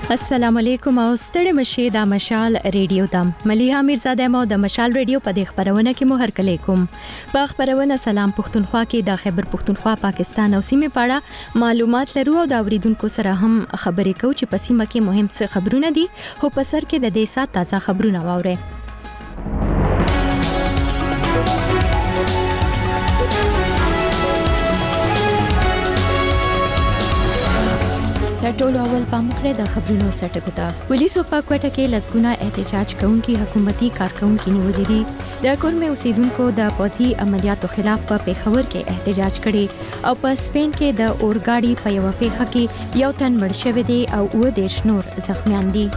السلام علیکم او ستړي مشه د مشال ریډیو دم مليها میرزاده مو د مشال ریډیو په د خبرونه کې مو هرکلی کوم په خبرونه سلام پښتونخوا کې د خیبر پښتونخوا پاکستان او سیمه پاړه معلومات لرو او د اوریدونکو سره هم خبرې کوو چې په سیمه کې مهم څه خبرونه دي خو په سر کې د دې سات تازه خبرونه واوري ټولو اول پامکړه د خبرونو سرټکو ته پولیسو په کوټه کې لسګونه احتجاج کوونکي حکومتي کارکونکو نیولې دي د کورمه اوسیدونکو د پوځي عملیاتو خلاف په پیښور کې احتجاج کړي او په سپین کې د اورګاډي په یو پیښه کې یو تن مړ شوی دی او 10 نور زخمیان دي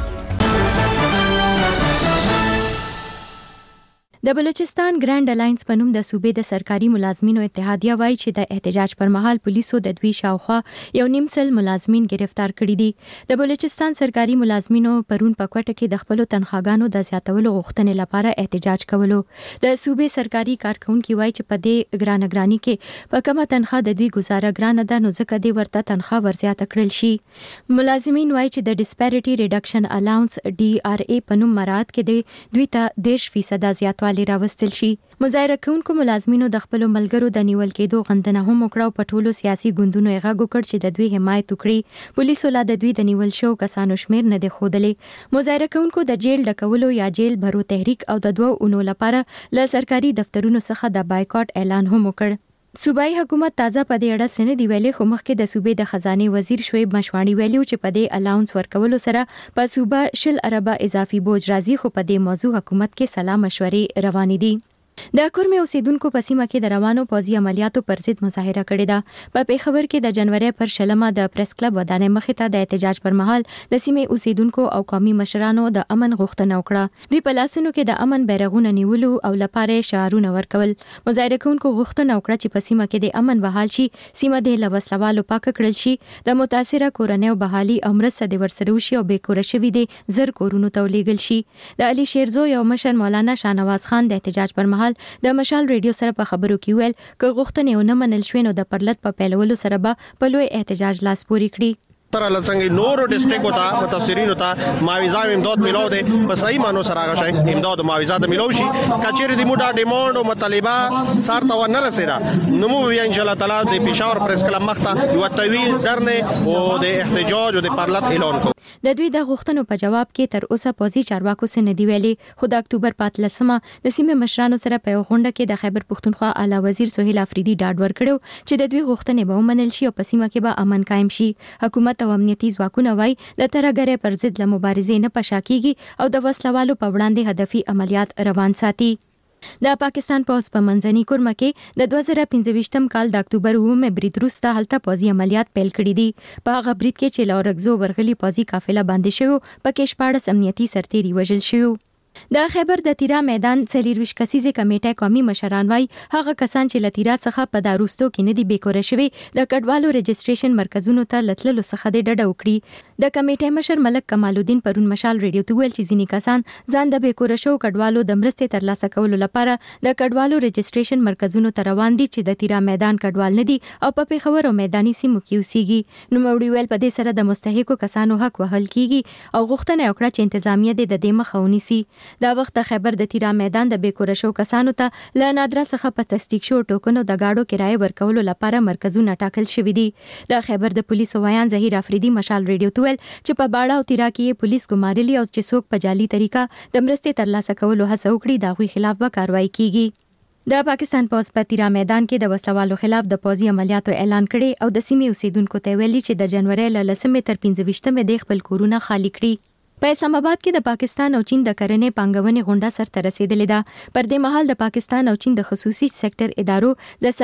د بلوچستان ګرانډ الاینس په نوم د صوبې د سرکاري ملازمینو اتحادیه وایي چې د احتجاج پر مهال پولیسو د دوی شاوخوا یو نیم سل ملازمین گرفتار کړي دي د بلوچستان سرکاري ملازمینو پرون په کوټه کې د خپل تنخواګانو د زیاتولو غوښتنې لپاره احتجاج کولو د صوبې سرکاري کارکونکو وایي چې په دې ګرانګرانی کې په کومه تنخواه د دوی گزاره ګرانه ده نو ځکه دې ورته تنخواه ورزیاته کړل شي ملازمین وایي چې د ډیسپیریټي ریډکشن الاونس DRA په نوم مراد کې دوی ته 10% زیاتوالی راوستل شي مظاهره کوونکو ملازمینو د خپل ملګرو د نیول کېدو غندنه هم وکړه په ټولو سیاسي ګوندونو یې غږ وکړ چې د دوی حمایت وکړي پولیسو لا د دوی د نیول شو کسانو شمیر نه دی ښودلې مظاهره کوونکو د جیل ډکولو یا جیل بھرو تحریک او د 2 اونو لپاره له سرکاري دفترونو څخه د بایکاټ اعلان هم وکړ صوبایي حکومت تازه په دې اړه سند دی ویلي خو مخکې د صوبې د خزانه وزیر شعیب مشواڼي ویلو چې په دې الاونس ورکولو سره په صوبه 10 اربه اضافي بوج راځي خو په دې موضوع حکومت کې سلا مشورې روانې دي د کورمه اوسیدونکو په سیمه کې د روانو پوځي عملیاتو پر ضد مظاهره کړې ده په پیښور کې د جنوري پر شلمه د پریس کلب ودانې مخې ته د احتجاج پر مهال د سیمه اوسیدونکو او قومي مشرانو د امن غوښتنه وکړه دوی په لاسونو کې د امن بیرغونه نیولو او لپاره شعارونه ورکول مظاهره کوونکو غوښتنه وکړه چې په سیمه کې د امن بحال شي سیمه د لوسلوالو پاک کړل شي د متاثره کورنیو بحالي او مرسته د ورسره وشي او به کور شوی دي زر کورونو ته لېږل شي د علي شیرزو یو مشر مولانا شاهنواز خان د احتجاج پر مهال د مشال ریډیو سره په خبرو کې ویل ک غوښتنې نه منل شوې نو د پرلط په پیلولو سره به په لوی احتجاج لاس پوري کړي تر لڅنګ نورو ډیسټریکټ وتا متاثرین وتا معاوضه امداد ملو دي په صحیح مانو سره غشي امداد او معاوضه د ملو شي کچېر د موډا ډیماند او مطالبه سار ته ونه رسیدا نو مو ان شاء الله تعالی د پېښور پریس کلب مخته یو طویل درنه او د احتجاج او د پرلط اعلان کو د دوی د غوښتنو په جواب کې تر اوسه پوځي چارواکو سره ندی ویلي خو د اکتوبر 15مه د سیمه مشرانو سره په غونډه کې د خیبر پښتونخوا اعلی وزیر سہیل افریدي ډاډ ورکړو چې د دوی غوښتنې به ومنل شي او په سیمه کې به امن قائم شي حکومت او امنیتي ځواکونه وايي د ترګره پر ضد له مبارزې نه پشاکیږي او د وسلوالو په وړاندې هدفي عملیات روان ساتي د پاکستان پوز په منځني کورمه کې د 2025م کال د اکتوبر 9 برید وروسته هلته پوزي عملیات پیل کړي دي په هغه برید کې چې لورګزو ورغلي پوزي قافله باندې شوی پکې 14 امنیتي سرتیري وژل شوی د خیبر د تیرا میدان سلیروش کسیزه کمیټه قومي مشران وای هغه کسان چې لتیرا څخه په داروستو کې نه دی بیکور شوی د کډوالو رجستریشن مرکزونو ته لتللو څخه د ډډه وکړي د کمیټې مشر ملک کمال الدین پرون مشال ریډیو ته ویل چې ځینی کسان ځان د بیکور شو کډوالو د مرستې ترلاسه کولو لپاره د کډوالو رجستریشن مرکزونو ته روان دي چې د تیرا میدان کډوال نه دي او په پیښور او میداني سیمو کې اوسېږي نو موري ویل په دې سره د مستحقو کسانو حق وهل کیږي او غوښتنه وکړه چې انتظامیه د دې مخه ونیسي دا وخت خیبر د تیرا میدان د بیکور شو کسانو ته ل نادره څخه په تصدیق شو ټوکنو د گاډو کرایه ورکولو لپاره مرکزونه ټاکل شوې دي د خیبر د پولیسو ویان ظهیر افریدي مشال ریډیو ته ویل چې په باړه او تیرا کې پولیس ګمارلي او چې څوک په جعلي طریقه د مرستې ترلاسه کولو هڅه وکړي دا غوي خلاف به کاروایی کیږي د پاکستان پوز په تیرا میدان کې د وسلوالو خلاف د پوځي عملیاتو اعلان کړي او د سیمې اوسیدونکو ته ویلي چې د جنوري ل 10 تر 15 د خپل کورونه خالی کړي په اسلام آباد کې د پاکستان او چین د کرنې پانګونې غونډه سرته رسیدلې ده پر دې مهال د پاکستان او چین د خصوصي سېکټر ادارو د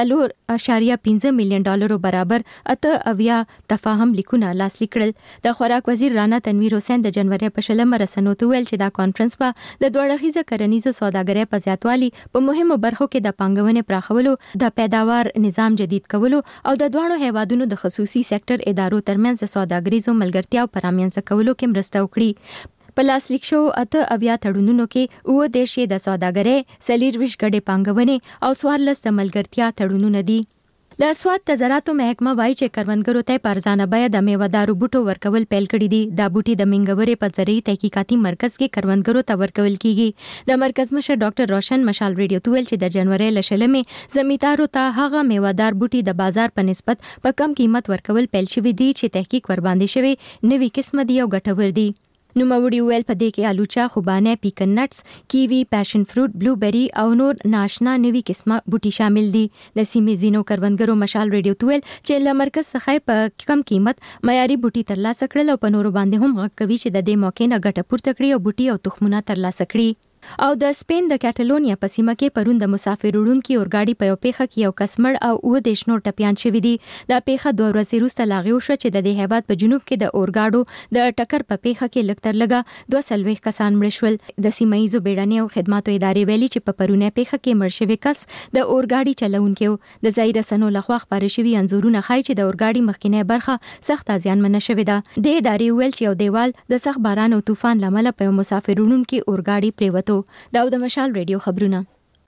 4.5 میلیون ډالرو برابر اته تفاهم لیکونه لاسلیک کړل د خوراک وزیر رانا تنویر حسین د جنوري په شلمه رسنو ته ویل چې دا کانفرنس په د دوړخیزه کرنیزو سوداګرۍ په زیاتوالي په مهمو برخو کې د پانګونې پراخولو د پیداوار نظام جدید کولو او د دوه هیوادونو د خصوصي سېکټر ادارو ترمنځ د سوداګریزو ملګرتیا پرامینځ کولو کې مرسته وکړي په لاسلیک شو اته تړونونو کې 10 د سوداګرۍ 24 ګډې پانګونې او 14 د ملګرتیا تړونونه دي د سواد د زراعتو محکمه وایي چې کروندګرو ته په ارزانه بیه د میوهدارو بوټو ورکول پیل کړي دي. دا بوټي د منګورې په زرعي تحقیقاتي مرکز کې کروندګرو ته ورکول کیږي. د مرکز مشر ډاکټر روشن مشال ریډیو ته ویل چې د جنوري ل شلمې زمیندارو ته هغه میوهدار بوټي د بازار په نسبت په کم قیمت ورکول پیل شوی دي چې تحقیق ور باندې شوی نوې قسمه دی او ګټور دي. نو موري ویل په دې کې آلوچا، خوبانه، پیکن نټس، کیوي، پیشن فروټ، بلوبری او نور ناشنا نوي قسمه بوټي شامل دي. د سیمې زینو کروندګرو مشال ریډیو ته ویل چې له مرکز څخه په کم قیمت معیاري بوټي ترلاسه کړل او په نورو باندې هم غږ کوي چې د دې موقع نه ګټه پورته کړي او بوټي او تخمونه ترلاسه کړي. او د سپین د کټالونیا په سیمه کې پرون د مسافر وړونکو اورګاډي په یو پیښه کې یو کسمړ او 10 نور ټپيان شوی دي. دا پیښه 2 ورځې وروسته لاغي وشو چې د دې هیواد په جنوب کې د اورګاډو د ټکر په پیښه کې لکتر لګا 2 کسان مړ شول. د سیمایي بیړنۍ او خدماتو ادارې ویلي چې په پرونه پیښه کې مړ شوی کس د اورګاډي چلونکو د ځای رسنو لخوا خبرې شوی انزورونه ښایي چې د اورګاډي مخکینه برخه سخت زیانمن شوې ده. د ادارې ویل چې یو دیوال د سخت باران او طوفان لامل په مسافر وړونکو اورګاډي پریوتو. دا د مشال ریډیو خبرونه.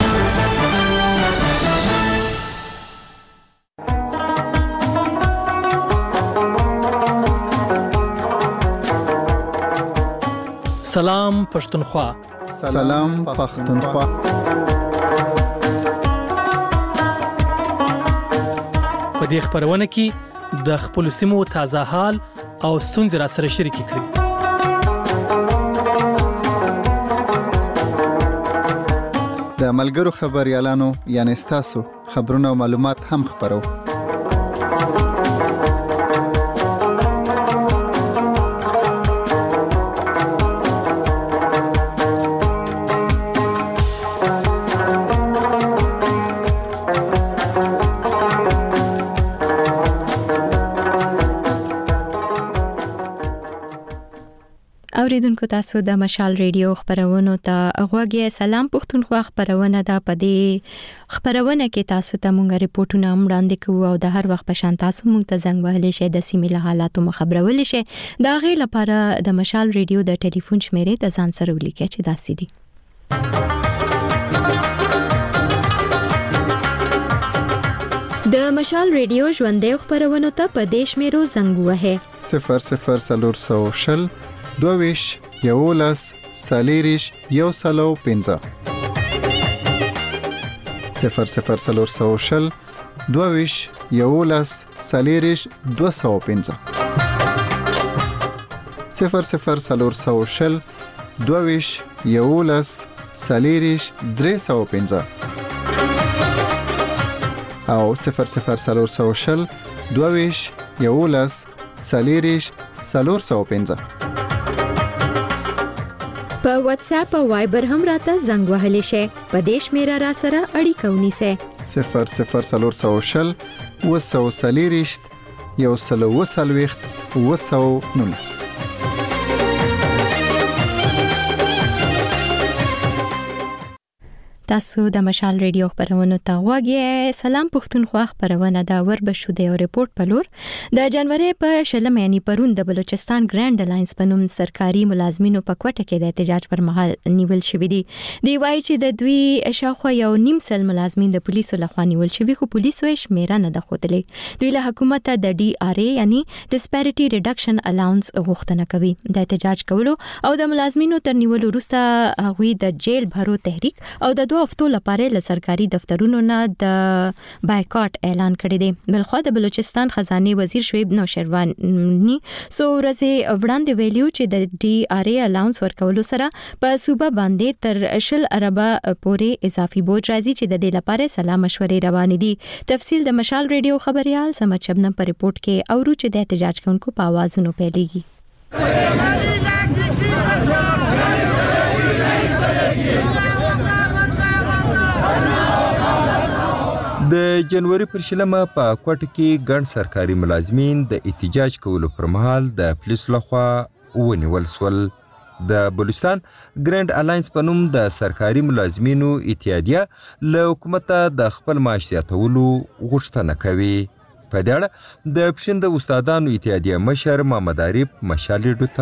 سلام پښتونخوا. سلام پښتونخوا. په دې خبرونه کې د خپل سیمو تازه حال او ستونزې را سره شریک کړئ. د ملګرو خبريالانو یعنی تاسو خبرونه او معلومات هم خبرو. اوریدونکو تاسو د مشال ریډیو خبرونو ته غوږی. سلام پښتونخوا خبرونه ده. په دې خبرونه کې تاسو ته مونږ ریپورتونه وړاندې کوو او د هر وخت په شان تاسو مونږ ته زنګ وهلی شئ د سیمې له حالاتو مخبرول شئ. دا غي لپاره د مشال ریډیو د ټلیفون شمیرې د ځان سره ولیکئ چې داسې دي: د مشال ریډیو ژوندې خبرونه ته په دیش میرو زنګ وهه 00 22 11 سالیریش یو سلو 15 00 22 11 سالیریش 215 00 22 11 سالیریش 315 او 00 22 11 سالیریش 415. په واتس اپ او وایبر هم راته زنګ وهلی شئ. په دیش میرا را سره اړیکه ونیسئ 00 وسو سالیریشت یو سلو وسلويخت وسو نونس. تاسو د مشال ریډیو خبرونه ته غوږی. سلام پښتونخوا خبرونه دا ور بشو د ریپورت په لور. د جنوري په شلم یعنی پرون د بلوچستان ګرانډ الاینس په نوم سرکاري ملازمینو په کوټه کې د احتجاج پر مهال نیول شوی دي. دی وایي چې د دوی شاوخوا یو نیم سل ملازمین د پولیسو لخوا نیول شوی، خو پولیسو یې شمیره نه ده ښودلې. دوی له حکومت د ډي ار ای یعنی ډسپیریټي ریډکشن الاونس غوښتنه کوي. د احتجاج کولو او د ملازمینو تر نیولو وروسته هغوی د جیل بھرو تحریک او د 2 هفتو لپاره له سرکاري دفترونو نه د بایکاټ اعلان کړی دی. بلخو د بلوچستان خزانه وزیر شعیب نوشیروانی سو ورځې وړاندې ویلیو چې د ډي ار ای الاونس ورکولو سره په صوبه باندې تر 10 اربه پورې اضافي بوج راځي چې د دې لپاره سلا مشورې روان دي. تفصیل د مشال ریډیو خبريال سمت شبنم پر ریپورت کې اورو چې د احتجاج کوونکو په आवाजونو پیلېږي. د جنوري پر شلمه په کوټه کې ګڼ سرکاري ملازمین د احتجاج کولو پر مهال د پولیس لخوا ونیول شول. د بلوچستان ګرانډ الاینس په نوم د سرکاري ملازمینو اتحادیه له حکومت د خپل معاش زیاتولو غوښتنه کوي. په دې اړه د پښین د استادانو اتحادیه مشر محمد عارف مشال ریډیو ته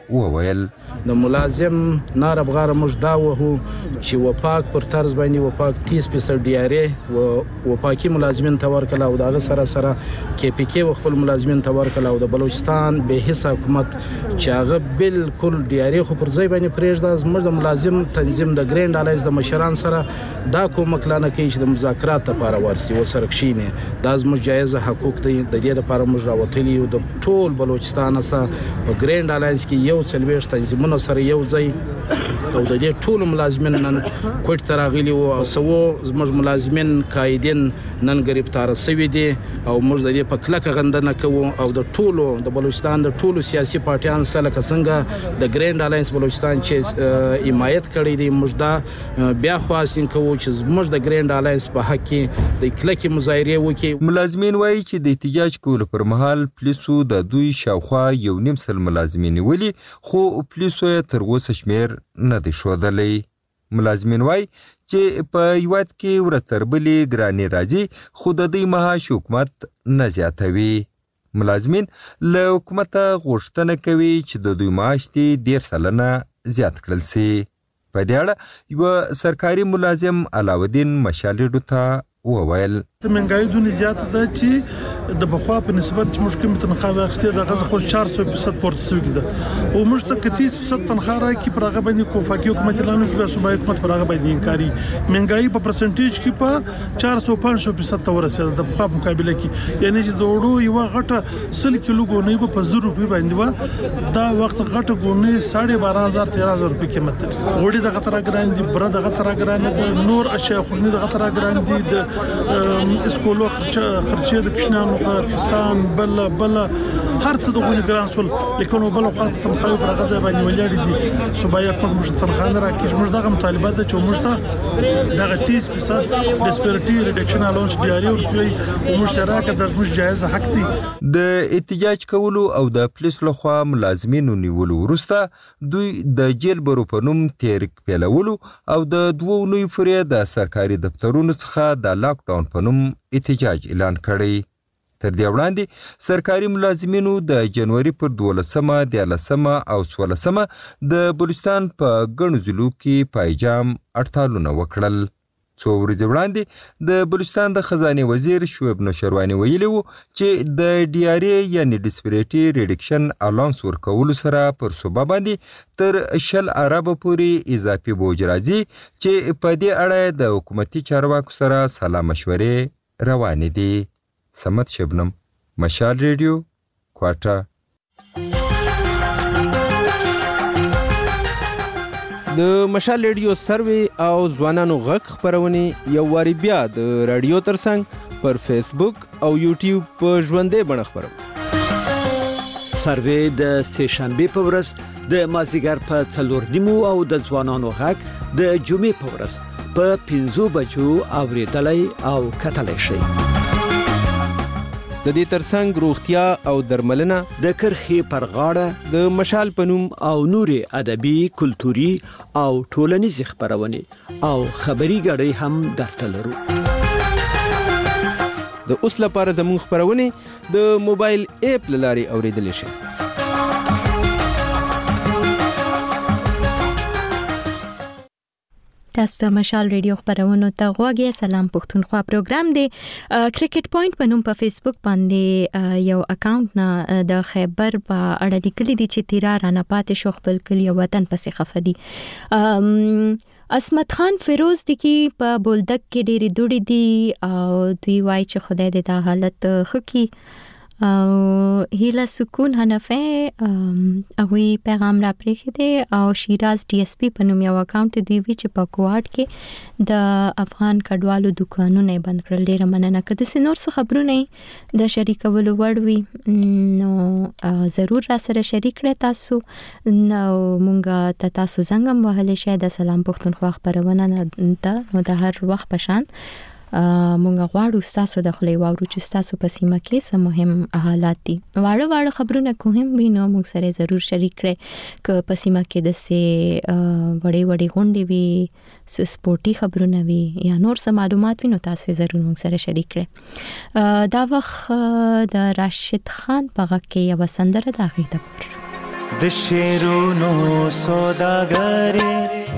وویل د ملازم نار بغاره موږ دا وهو چې وپاک پر طرز باندې وپاک 30% ډیاره او وپاکي ملازمین تور کله او دغه سره سره کې پی کې خپل ملازمین تور کله او د بلوچستان به حصہ حکومت چې هغه بالکل ډیاره خو پر ځای باندې پرېږده زموږ د ملازم تنظیم د ګریند الایز د مشران سره دا کومک لانه کوي چې د مذاکرات لپاره ورسي او سره کښینی دا زموږ جایزه حقوق دي د دې لپاره موږ راوتلی یو د ټول بلوچستان سره په ګریند الایز کې یو څلويش تنظیمونه سره یو ځای او د دې ټول ملازمین نن کوټ تراغلی او سو زموږ ملازمین قائدین نن گرفتار شوی دي او موږ د دې په کلکه غندنه کوو او د ټولو د بلوچستان د ټولو سیاسي پارټیان سره څنګه د ګریند الایانس بلوچستان چې حمایت کړی دی موږ دا بیا خواستین کوو چې موږ د ګریند الایانس په حق کې د کلکه مظاهره وکړي. ملازمین وایي چې د احتجاج کولو پر مهال پولیسو د دوی شاوخوا 1.5 ملازمین ولي خو پولیسو تر اوسه شمیر نه دی ښودلی. ملازمین وایي چې په هیواد کې ورځ تر بلې ګرانې راځي خو د دوی معاش حکومت نه زیاتوي. ملازمین له حکومته غوښتنه کوي چې د دوی معاش دې 10 سلنه زیات کړل سي. په دې اړه یو سرکاري ملازم علاودین مشالډو ته وویل د منګای دونې زیات ده چې د بخوا په نسبت چې موږ کوم تنخواه واخستې د غزه خو 400% پورته شوې ده او موږ ته 30% تنخواه راکې پر هغه باندې کوفاکي حکومت اعلان کړی صوبایي حکومت پر هغه باندې انکاري منګای په پرسنټیج کې په 400-500% ته ورسېده د بخوا په مقابله کې یعنی چې د وړو یو غټه 100 کیلو ګونې په 1000 روپۍ باندې و دا وخت غټه ګونې 12500-13000 روپۍ قیمت لري وړي د غتره ګران دي بر د غتره ګران دي نور اشیاء خو نه د غتره ګران دي د اسکولو خرچه د کښنانو فسان بل هر څه د غونې ګران سول لیکن بل وخت تنخواه پر غزه باندې ولاړ دي صوبایي حکومت موږ تنخواه نه راکړي موږ دغه مطالبه ده چې موږ ته دغه 30% ډیسپیریټي ریډکشن الاونس ډیاري ورکړي او مشترکه د موږ جایزه حق دي. د احتجاج کولو او د پولیس لخوا ملازمینو نیولو وروسته دوی د جیل برو په نوم تحریک پیلولو او د 2 اونیو پورې د سرکاري دفترونو څخه د لاک ډاون په نوم احتجاج اعلان کړی. تر دې وړاندې سرکاري ملازمینو د جنوري پر 12 13 او 16 د بلوچستان په ګڼو ضلعو کې پایجام هړتالونه وکړل. څو ورځې وړاندې د بلوچستان د خزانه وزیر شعیب نوشروانی ویلي وو چې د ډي ار ای یعنی ډیسپیریټي ریډکشن الاونس ورکولو سره پر صوبه باندې تر 10 ارب پورې اضافي بوج راځي چې په دې اړه د حکومتي چارواکو سره سلا مشورې روانې دي. سمت شبنم مشال ریډیو کوټه. د مشال ریډیو سروي او ځوانانو غږ خبرونه یو واری بیا د رادیو ترڅنګ پر فیسبوک او یوټیوب په ژوندې بڼه خبرو. سروي د سه شنبه په ورځ د مازیګر په 4:30 او د ځوانانو غږ د جمعې په ورځ په 5 بجو اوریدلای او کتلای شي. د دې ترڅنګ روغتیا او درملنه د کرخې پر غاړه د مشال پنوم او نوري ادبي کلتوري او ټولنیز خبرونه او خبري غړي هم درته لرو. د اوس لپاره زموږ خبرونه د موبایل اپ لاري اوریدل شي. تاسو د مشال ریډیو خبرونو ته غوږی. سلام پښتونخوا پروګرام دی کرکټ پوینټ په نوم په فیسبوک باندې یو اکاونټ نه د خیبر په اړه لیکلي دي چې تیرا رانه پاتې شو خپل کلی وطن پسې خفدي. اسمت خان فیروز دی کی په بولدک کې ډېری دوړي دي او دوی وایي چې خدای دې دا حالت خکې او هیله سکون حنفه اوی پیغام را پریخي دي او شیراز ډي اس پی په نوم یو اکاونټ دی وی چې په کوارټ کې د افغان کډوالو دکانونه بند کړل. ډیره مننه که د سينور څخه خبرونه د شریکولو وړ وي نو ضرور را سره شریک کړئ تاسو نو مونږه تاسو څنګه وهله شه د سلام پښتونخوا خبرونه نو د هر وخت پشان مونږ غواړو تاسو د خلې واورو چې تاسو په سیمه کې سم مهم حالات دي واړه خبرونه کوم وینو موږ سره ضرور شریک کړئ ک په سیمه کې د سه وړي غونډې وي سپورتي خبرونه وي یا نور څه معلومات وینو تاسو ضرور موږ سره شریک کړئ. دا وخت د راشد خان په غږ کې یو سندره دا غیته پر د شیرونو سوداګری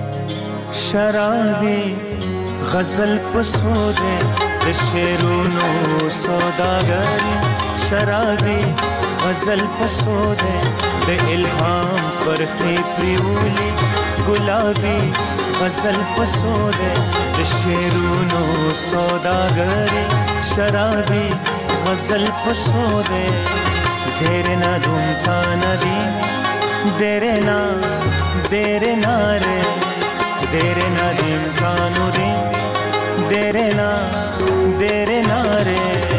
شرابي غزل فسوده د شیرونو سوداګری شرابي غزل فسوده د الهام پرخي پریولي ګلابي غزل فسوده د شیرونو سوداګری شرابي غزل فسوده तेरे ना धूमता नदी तेरे ना रे तेरे ना धूमता नदी तेरे ना रे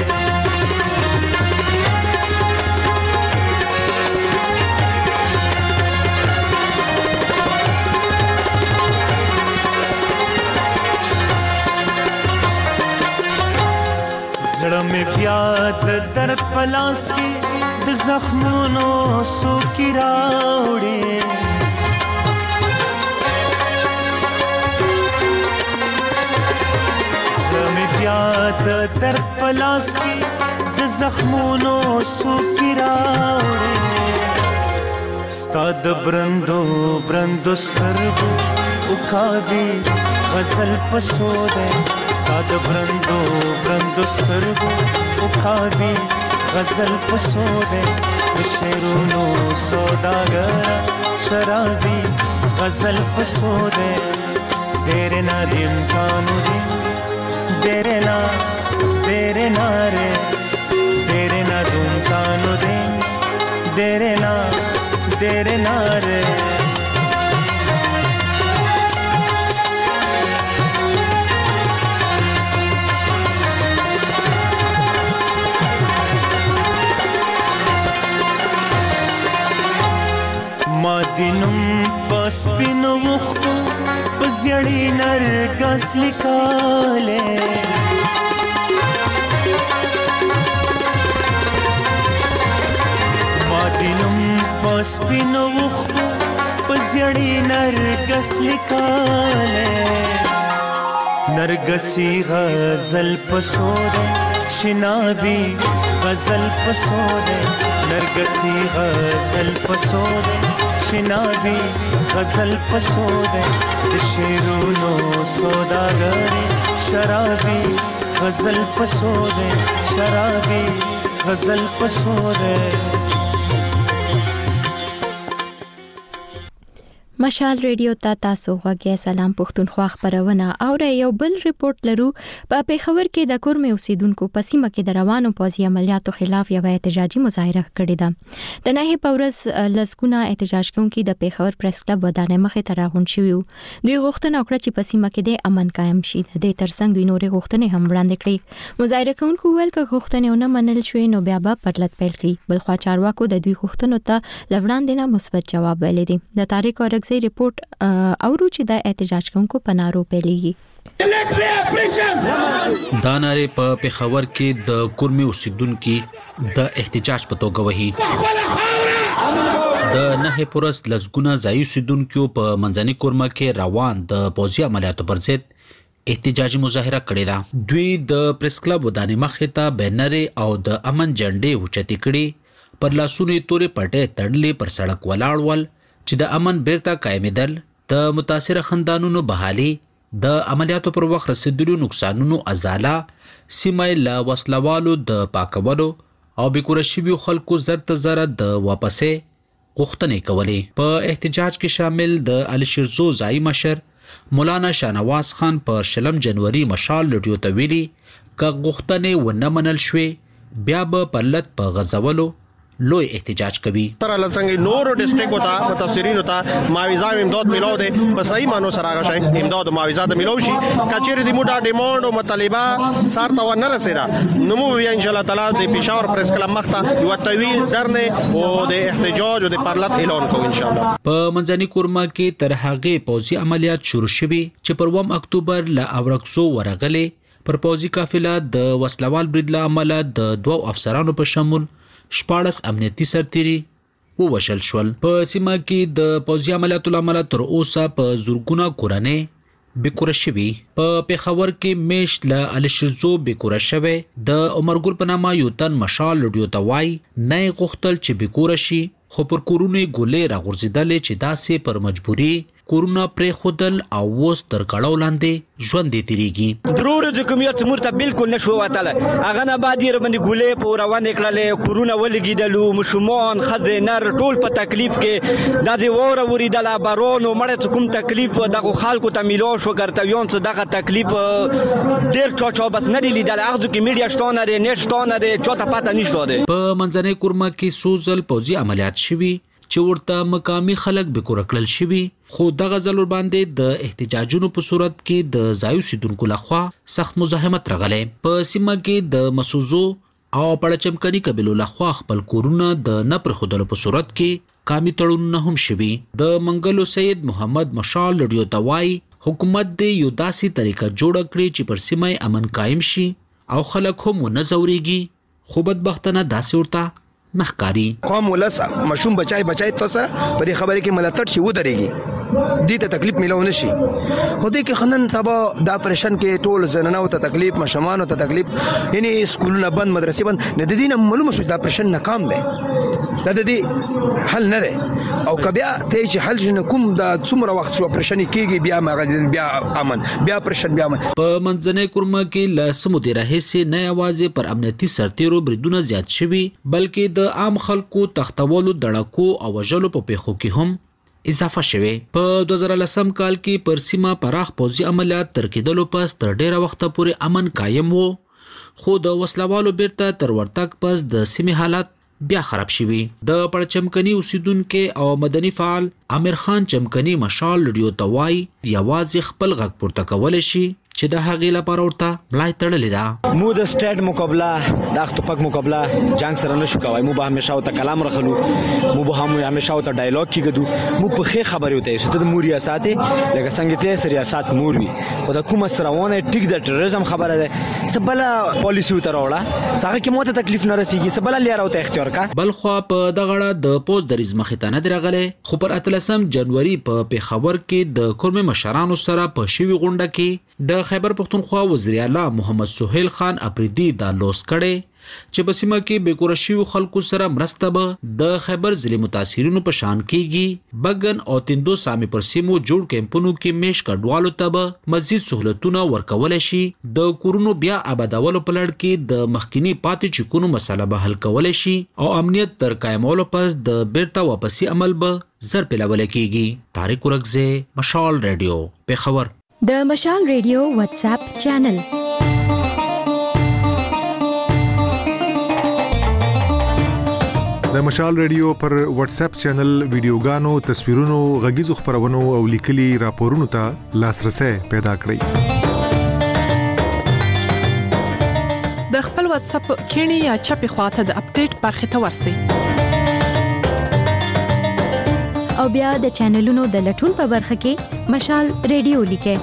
जड़ में प्याद दर्द पलास की د زخمونو سوکی راوړي زمي بیا د در پلاس کې د زخمونو سوکی راوړي ستاد برندو سترګو او کابي غزل فسوده ستاد برندو سترګو او کابي غزل فسوده شیرونو سوداگر شرابی غزل فسوده دیره نا دیمتانو دی دیره نا ره دیره نا دیمتانو دی دیره نا ره مادینم پسپینو وختو پزیړی نرګس لیکاله مادینم پسپینو وختو پزیړی نرګس لیکاله نرګسی غزل پسوده شنابی غزل پسوده نرګسی غزل پسوده شنابی غزل فسوده د شیرونو سوداګری شرابی غزل فسوده شرابی غزل فسوده مشال ریډیو ته تاسو غوږی سلام پښتونخوا خبرونه او یو بل ریپورت لرو په پیښور کې د کورمې اوسیدونکو په سیمه کې د روانو پوځي عملیاتو خلاف یو احتجاجي مظاهره کړې ده د نه پورس لسکونه احتجاج کوونکي د پیښور پریس کلب ودانې مخې ته راغون شوی دوی غوښتنه وکړه چې په سیمه کې د امن قائم شي د ترڅنګ دوی نورې غوښتنې هم وړاندې کړې مظاهره کوونکو ویل چې غوښتنې نه منل شوې نو بیا به پرلط پیل کړي بلخوا چارواکو د دوی غوښتنو ته لوړاندې نه مثبت جواب ویلي دي د تاریخ اورګزی ریپورت اورو چې د احتجاج کوونکو په نارو پیلېږي دا ناره په پیښور کې د کورمې اوسیدونکو د احتجاج په توګه وهي د نه پورس لسګونه ځای اوسیدونکو په منځني کورمه کې روان د پوځي عملیاتو پر ضد احتجاجي مظاهره کړې ده دوی د پریس کلب ودانې مخې ته بینر او د امن جنډې اوچتې کړې پر لاسونو تورې پټې تړلې پر سړک ولاړ ول چې د امن بیرته قائمېدل د متاثر خاندانونو بحالي د عملیاتو پر وخت رسیدلو نقصانونو ازاله سیمه له وسلوالو د پاکولو او بکور شویو خلکو زرت زره د واپسې غوښتنې کولې په احتجاج کې شامل د علي شیرزو ځای مشر مولانا شاهنواز خان په 20 جنوري مشال لټیو ته ویلي ک غوښتنې ونه منل شوې بیا به پرلط په غزولو لوی احتجاج کوي تر لڅنګ نور ډیسټریکټ وتا متاثرین وتا معاوضه امداد ملو ده په صحیح مانو سره غشي امداد معاوضه د ملو شي کچېر د موډا ډیماند او مطالبه سارته و نه رسیدا نو مو ان شاء الله تعالی د پېښور پریس کلب مخته یو طویل درنه او د احتجاج او د پرلط اعلان کوو ان شاء الله په منځني کورما کې تر هغه پوځي عملیات شروع شوي چې پر 1 اکتوبر ل اورکسو ورغلې پر پوځي قافله د وسلوال برید له امله د دوه افسرانو په شمول 14 امنیتي سرتيري ووشل شول په سیمه کې د پوځي عملیاتو لامل تر اوسه په زورګونه کورنۍ بکور شوی په پیښور کې میش له علي شیرزو بکور شوی د عمر ګل په نامه یو تن مشال لډیو توای نه غختل چې بکور شي خو پر کورونه ګولې راغورځېدلې چې داسې پر مجبوري کورونه پرې خودل او اوس تر کړهو لاندې ژوند دې تیریږي. درو ورځو کوم یو څمور ته بالکل نشو وتله هغه نه بعد یې باندې ګولې په روانې کړلې کورونه ولګېدلو مشومان ښځې نر ټول په تکلیف کې داسې واوره ورېدله باران و مړه څه کوم تکلیف دغو خلکو ته میلاو شو ګرتویان څه دغه تکلیف ډېر چا بس نه دی لیدلی هغه ځو کې میډیا شته نه دی نیټ شته نه دی چاته پته نشته دی. په منځنۍ کورما کې څو ځل پوځي عملیات شوي چې ورته مقامي خلک به کور کړل شوي خو دغه ځل باندې د احتجاجونو په صورت کې د ځایو سیدونکو لخوا سخت مزاحمت راغلی. په سیمه کې د مسوزو او پړچمکني قبیلو لخوا خپل کورونه د نه پرېښودلو په صورت کې قامي تړونونه هم شوي. د منګلو سید محمد مشال رادیو ته وایي حکومت دې یو داسې طریقه جوړه کړي چې پر سیمه امن قایم شي او خلک هم ونه ځورېږي خو بدبختانه داسې ورته نخکاری. قوم ولس مشوم بچای تو سره په دې خبره کې ملاتړ شي ودرېږي دې ته تکلیف ملو نشي خو دې کې خنن سبا دا پرشن کې ټول زنانو ته تکلیف مشمانو ته تکلیف یعنی سکولونه بند مدرسې بند نه د دې معلومه شو دا پرشن ناکام دی دا د دې حل نه دی او کبیا ته چې حل شنه کوم دا څومره وخت شو پرشن کېږي بیا امن بیا پرشن بیا امن. په منځنۍ کورما کې له سمو دی راهسي نه یوازې پر امنیتي سرتیرو بریدونه زیات شوي بلکې د عام خلکو تختولو دړکو او وژلو په پیښو کې هم اضافه شوه. په 2010 کال کې پر سیمه پراخ پوځي عملیات تر کېدلو پس تر ډیره وخت پورې امن قایم وو خو د وسلوالو بیرته تر ورتګ پس د سیمې حالت بیا خراب شوي. د پړچمکني اوسیدونکو او مدني فعال امیر خان چمکني مشال رادیو ته وایي یوازې خپل غږ پورته کولی شي چې د هغې لپاره ورته ملای تړلې ده. مو د سټیټ مقابله د اختپک مقابله جنگ سره نشو کوای مو به همیشه او ته کلام رخلو مو به همیشه او ته ډایلاګ کیږو مو په خې خبرې وته ست د موریا ساتي لکه څنګه ته سیاست موري خو د حکومت سره ونه ټیک د ټیرریزم خبره ده سبله پالیسی وته راوړه ساغه کې مو ته تکلیف نه رسیږي سبله لاره او ته اختیار کا. بل خو په دغړه د پوز دریز مخې ته نه درغله خو پر 13 جنوري په پیښور کې د کورمه مشرانو سره په شوی غونډه کې د خیبر پختونخوا وزیر اعلی محمد سهیل خان اپریدي دا لوس کړي چې په سیمه کې بیکوره شویو خلکو سره مرسته به د خیبر ضلع متاثرینو په شان کیږي. بګن او تندو سامي پر سیمو جوړ کیمپونو کې میش کډوالو ته به مزید سہولتونه ورکول شي. د کورونو بیا آبادولو په لړ کې د مخکینی پاتې چکونو مسله به حل کول شي او امنیت تر قائمولو پس د بیرته واپسی عمل به زر پیلول کیږي. طارق ورغزه مشال رادیو پیښور. د مشال رادیو واتس اپ چینل د مشال رادیو پر واتس اپ چینل ویډیوګانو تصویرونو غږیزو خبرونو او لیکلي راپورونو ته لاسرسي پیدا کړئ. د خپل واتس اپ کینی یا چپی خواته د اپډیټ برخه ته ورسئ او بیا د چینلونو د لټون په برخه کې مشال رادیو لیکئ.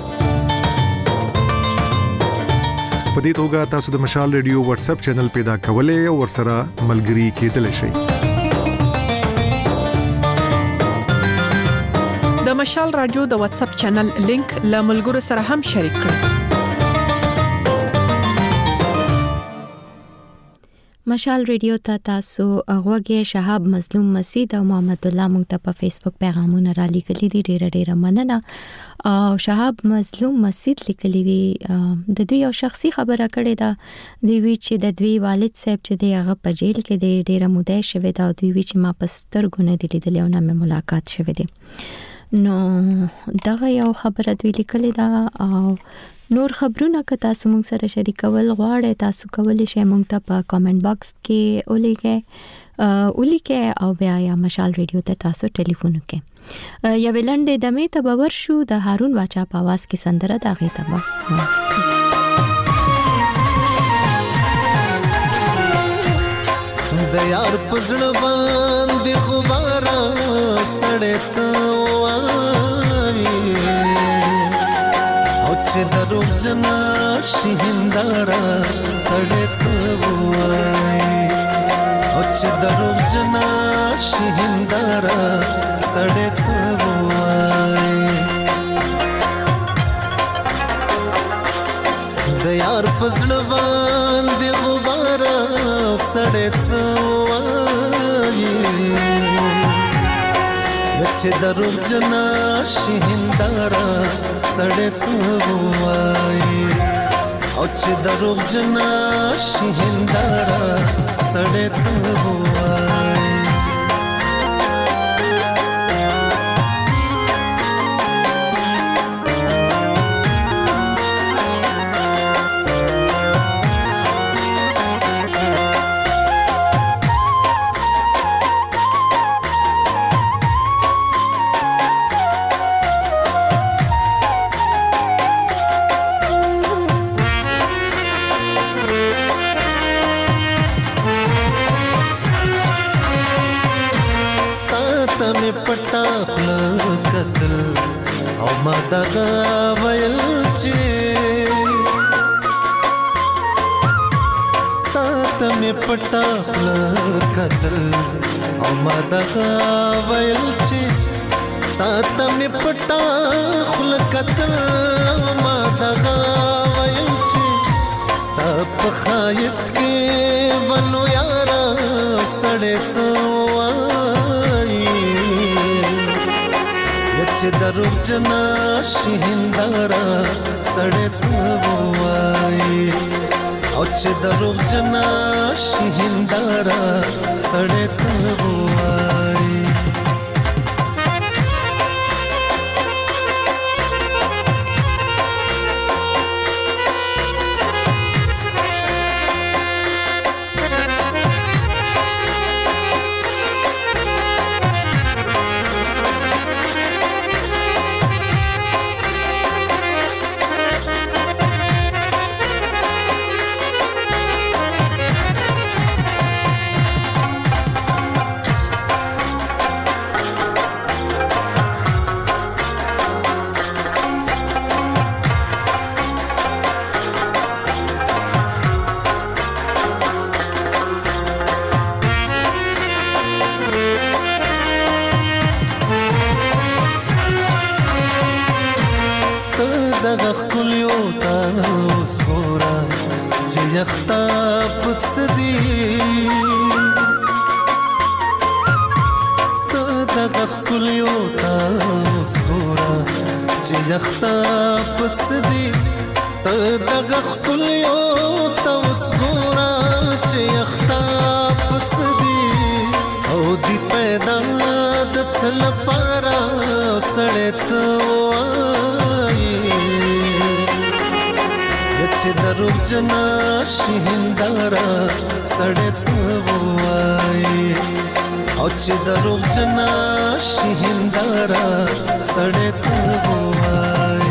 په دې توګه تاسو د مشال رادیو واتس اپ چینل پیدا کولای او ورسره ملګري کېدلی شئ. د مشال رادیو د واتس اپ چینل لینک له ملګرو سره هم شریک کړئ. مشال رادیو ته تاسو غوږی شهاب مظلوم مسید او محمد الله مونږ ته په فیسبوک پیغامونه را لیکلي دي. ډیره مننه. او شهاب مظلوم مسید لیکلي دي د دوی یو شخصي خبره کړې ده دوی وی چې د دوی والد صاحب چې دی هغه په جیل کې دی ډیره موده شوه دا دوی وی چې ما په سترګو نه دی لیدلی او نه مې ملاقات شوه دی. نو دغه یو خبره دوی لیکلي ده او نور خبرونه که تاسو موږ سره شریکول غواړئ تاسو کولی شئ موږ ته په کامنټ باکس کې ولیکئ او بیا یا مشال رادیو ته تاسو ټلیفون وکړئ. یا ویلنډې دمې ته باور شو د هارون باچا په आवाज کې سندره دا غي ته د یار پزړ باندې خبره سړې سوای او چې درو جنا شهندارا سړې سوای او چې درو جنا شهندارا سړې سوای د یار پزړ باندې غبار سړې سوای چې دروغ جنا شهندارا سړې سوای او چې دروغ جنا شهندارا سړې سوای پټا خل قتل او ما دغه ویل چې تا ته مې پټا خل قتل او ما دغه ویل چې تا ته مې پټا خل قتل او ما دغه ویل چې ستا په خایست کې ونو یارا سړې چې دروغ جنا شهندارا سړې سوای او چې دروغ جنا شهندارا سړې سوای دغه خلیو تاسو ګورا چې یختا پڅدي دغه خلیو تاسو ګورا چې یختا پڅدي دغه خلیو تاسو ګورا چې یختا پڅدي او دی پیدا د څل پارا سړې چې دروغ جنا شهندارا سړې سوای او چې دروغ جنا شهندارا سړې سوای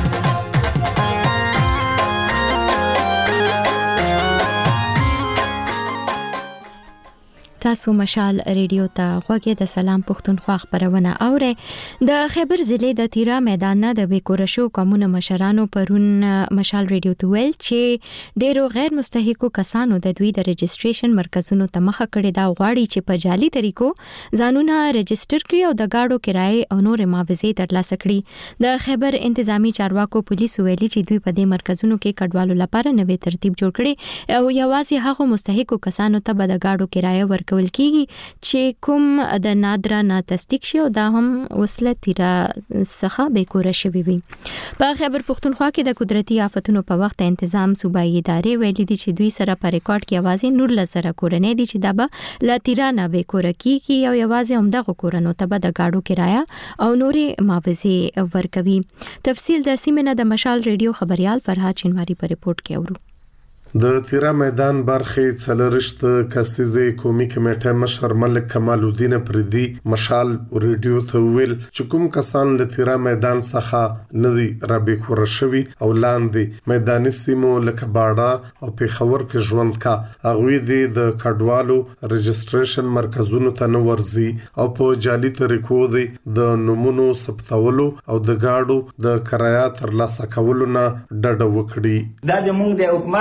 تاسو مشال ریډیو ته غوږی د سلام پښتونخوا خبرونه اوره د خیبر ضلع د تیرا میدان نه د بیکورشو قومونو مشرانو پرون مشال ریډیو ته ویل چې ډیرو غیر مستحقو کسانو د دوی د رجستریشن مرکزونو ته مخه کړې دا غواړي چې په جعلي طریقو ځانونه رجستر کړي او د گاډو کرایه او نور معاوضه ترلاسه کړي د خیبر انتظامی چارواکو پولیس ویلي چې دوی په دې مرکزونو کې کډوالو لپاره نوې ترتیب جوړ کړي او یوازې هغه مستحقو کسانو ته به د گاډو کرایه ورکړي کیږي چې کوم د نادره نه تصدیق شي او دا هم وسله تیرا څخه بیکوره شوی وي په خیبر پښتونخوا کې د قدرتي آفتونو په وخت تنظیم صوبایي ادارې ویلي دي چې دوی سره په ریکارډ کې आवाज نور لسره کورنۍ دي چې دا به لا تیرا نه بیکوره کیږي او یوازې همدغه کورنو ته به د گاډو کرایه او نورې معاوضه ورکوي تفصیل د سیمه د مشال ریډیو خبريال فرهاد چنواری په ریپورت کې اورو د تیرا میدان برخې څلرشت کسیزه قومي کمیټه مشر ملک کمال الدین پردي مشال ریډیو ته ویل چې کوم کسان له تیرا میدان څخه ندي رابې خور شوی او لاندې میداني سیمو لکه باډا او پیښور کې ژوند کا اغوی دي د کډوالو رجستریشن مرکزونو ته نو ورزي او په جعلي طریقو دي د نمونو ثبتولو او د گاډو د کرایه ترلاسه کولو نه ډډه وکړي دا د موږ د حکومت نه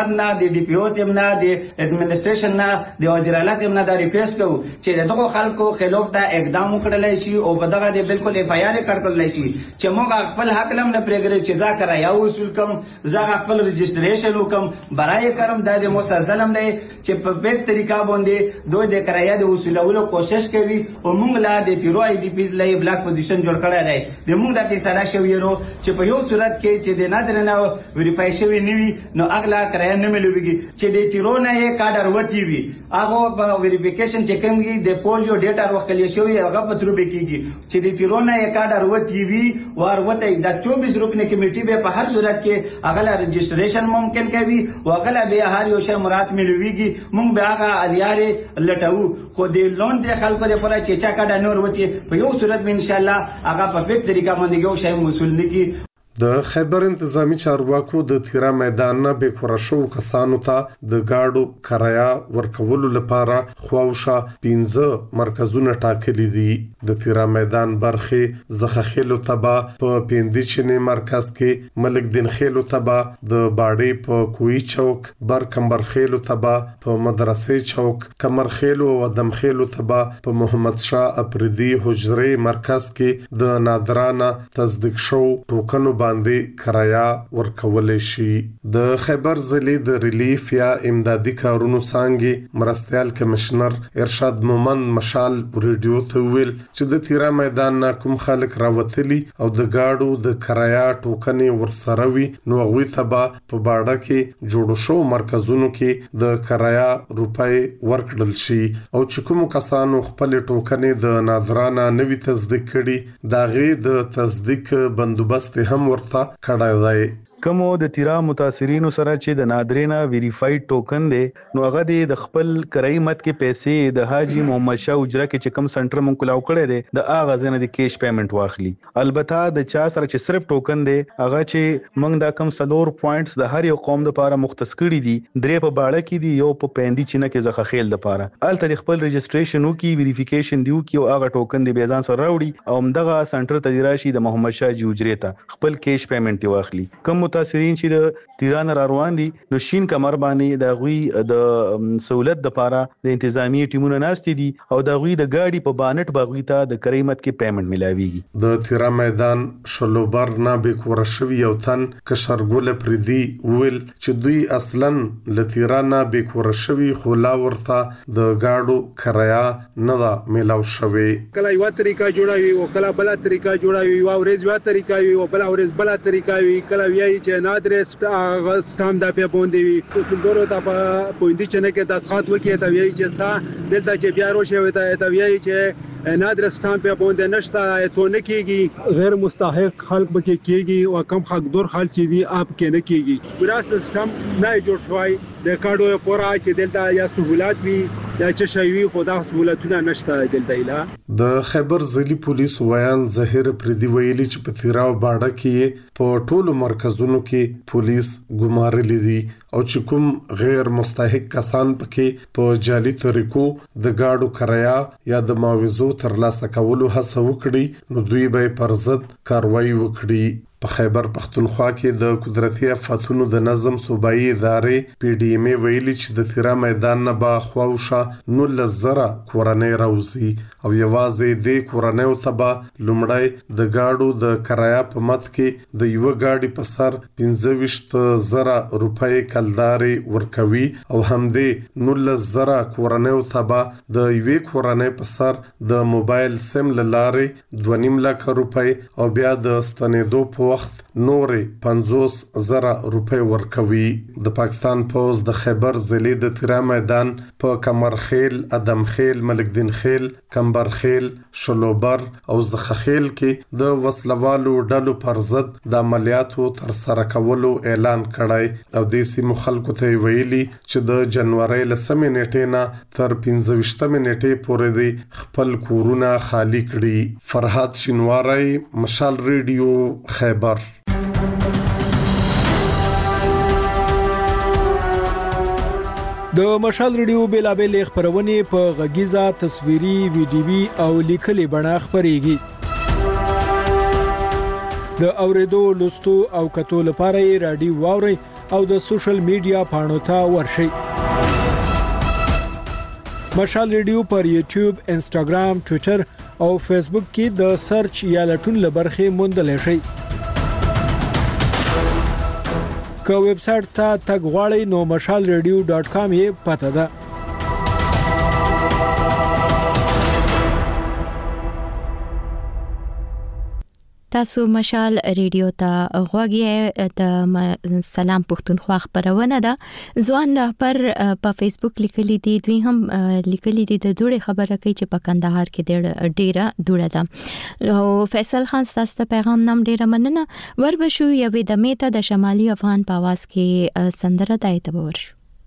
د ډي پی او سیم نه د اډمنسټریشن نه د وزیر اعلی سیم نه دا ریکوست کوو چې دغه خلکو خلاف دا اقدام وکړل شي او په دغه د بالکل اف آی آر کړل شي چې موږ خپل حق لم نه پرېږدو چې ځکه یا وصول کوم ځکه خپل رجسټریشن وکم برای کرم د مسلسلم دی چې په بیت طریقه باندې دوی د کرایه د وصولولو کوشش کوي او موږ لا د تیرو آی ډی پیز لای بلاک پوزیشن جوړ کړی دی د موږ د فیصله شوی نو چې په یو صورت کې چې د نادر نه ویریفای شوی نیوي نو اغلا کرایه نه ملويږي چې د تیرو نه یې کارډر وتی وي هغه په ویریفیکیشن چې کومږي د پولیو ډیټا ورکړل شوی هغه په تروبه کیږي چې د تیرو نه یې کارډر وتی وي ورته د 24 رکنه کمیټي به په هر صورت کې اغلا رجسټریشن ممکن کوي او اغلا به هر یو شی مراد ملويږي موږ به هغه الیاره لټاو خو د لون د خلکو لپاره چې چا کارډر نور وتی په یو صورت ان شاء الله هغه په فکر طریقه باندې یو شی مسول نکي د خیبر انتظامی چارواکو د تیرا میدان نه به خورشو کسانو ته د گاډو کرایه ورکولو لپاره خواوشه 15 مرکزونه ټاکلي دي د تیرا میدان برخه زخخیلو تبا په پیندچنی مرکز کې ملک دین خیلو تبا د باډي په کوی چوک بر کمبر خیلو تبا په مدرسې چوک کمر خیلو او دم خیلو تبا په محمد شاه اپریدي حجره مرکز کې د نادرانه تصدیق شو ټوکنو باندې کرایه ورکول شي د خیبر ضلع د ریلیف یا امدادي کارونو څنګه مرستيال کمشنر ارشاد مومند مشال ریډیو ته ویل چې د تیرا میدان نه کوم خلک راوتلی او د گاډو د کرایه ټوکنې ورسره وي نو غوي تبا په باډه کې جوړ شو مرکزونو کې د کرایه روپۍ ورکړل شي او چې کوم کسانو خپل ټوکنې د ناظرانه نوي تصدیق کړي داغه د تصدیق بندوبست هم ورته کړای دی کومو د تیرا متاثرینو سره چې د نادرینا ویریفاید ټوکن دی نو هغه د خپل کرای مت کې پیسې د حاجی محمد شاه اجره کې چې کوم سنټر مونږ کلاو کړی دی د اغه زنه د کیش پیمنٹ واخلي البته د چا سره چې صرف ټوکن دی هغه چې مونږ دا کم سلور پوینټس د هر یو قوم لپاره مختص کړی دي درې په باړه کې دي یو په پیندي چینه کې زخه خیل لپاره الته خپل رجسټریشن وکي ویریفیکیشن دیو کی او هغه ټوکن دی به ځان سره راوړي او همدغه سنټر ته راشي د محمد شاه اجره ته خپل کیش پیمنٹ واخلي کوم متاثرین چې د تیران روان دي نو شین کمر باندې د غوي د سہولت د لپاره د انتظامی ټیمونو ناشتي دي او د غوي د گاډي په بانټ باغوي ته د کریمت کې پیمنٹ ملاويږي د تیرا میدان شلوبر نه به کورشوي یو تن کشرګول پردي ویل چې دوی اصلا لتیرانا به کورشوي خو لا ورته د گاډو کرایه نه دا ملاو شوی کله یو طریقه جوړوي او کله بل طریقه جوړوي او ورځ یو طریقه وي او بل ورځ بل طریقه وي کله وی چې نادر سټام د په باندې وي څلورو ته په پوینټ چنه کې د اسخات وکي ته وی چې سا دلته چې بیا روشه وي ته وی چې نادر سټام په باندې نشته ته نه کیږي غیر مستحق خلق به کیږي او کم حقدار خلک چې دي اپ کې نه کیږي پورا سیستم نه جوړ شوی د کارډو پورا چې دلته یا سہولت وي یا چې شوی خدا سہولتونه نشته دلته اله د خیبر ضلع پولیس ویان ظاهر پردي ویلي چې په تیراو باډه کې په ټولو مرکزونو کې پولیس ګمارلي دي او چې کوم غیر مستحق کسان پکې په جعلي طریقو د گاډو کرایه یا د معاوضو ترلاسه کولو هڅه وکړي نو دوی به پر ضد کاروایی وکړي په خیبر پختونخوا کې د قدرتي آفاتونو د نظم صوبایي ادارې پی ډی ایم ویلي چې د تیرا میدان نه با خواوشه 19,000 کورنۍ راوځي او یوازې د کورنۍ تبا لومړی د گاډو د کرایه په مت کې د یو گاډي په سر 25,000 روپۍ کلداري ورکوي او همدې 19,000 کورنۍ تبا د یو کورنۍ په سر د موبایل سیم لارې 2.5 لک روپۍ او بیا د ستنېدو په وخت نورې 50,000 روپۍ ورکوي د پاکستان پوز د خیبر ضلع د تیرا میدان په کمرخیل ادمخیل ملک دین خیل کمبرخیل شلوبر او زخخیل کې د وسلوالو ډلو پر ضد د عملیاتو تر سره کولو اعلان کړی او د سیمو خلکو ته ویلي چې د جنوري لسمې نیټې نه تر 15مې نیټې پورې د خپل کورونه خالی کړي فرحات شینواری مشال ریډیو خیبر د مشال ریډیو بیلابل خبرونه په غږیزه تصویري ویډیوي او لیکلي بڼه خبريږي د اوریدو لوستو او کتو لپاره یې رادیو واوري او د سوشل میډیا پاڼو ته ورشئ. مشال ریډیو پر یوټیوب، انسټاګرام، ټوئیټر او فیسبوک کې د سرچ یا لټون لبرخې موندلی شئ. که ویب سټ ته تګ غواړئ نو mashalradio.com یې پته ده. تاسو مشال ریډیو ته غوږی د سلام پښتونخوا خبرونه ده. ځوان رهبر په فیسبوک لیکلي دي، دوی هم لیکلي دي د دوړې خبره کوي چې په کندهار کې ډیره دوړه ده. او فیصل خان تاسو ته پیغام نام ډیره مننه. وربشو یوې د میته د شمالي افغان په आवाज کې سندره دایته ورشو.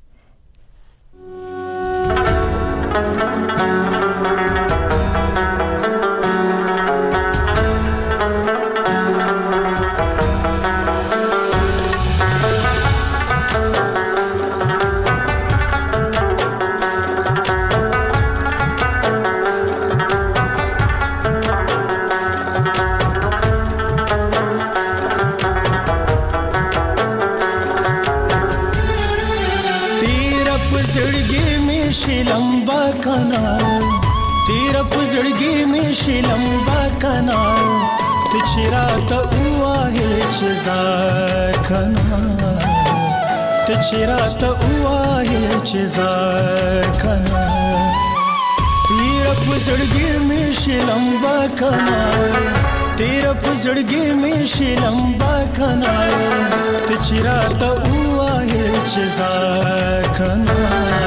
लंबा कना तेरा पुजड़गी में शी लंबा कना तिचरा तो हुआ है चिजा कना तिचरा तो हुआ है चिजा कना तेरा पुजड़गी में शी लंबा कना तेरा पुजड़गी में शी लंबा कना तिचरा तो हुआ है चिजा कना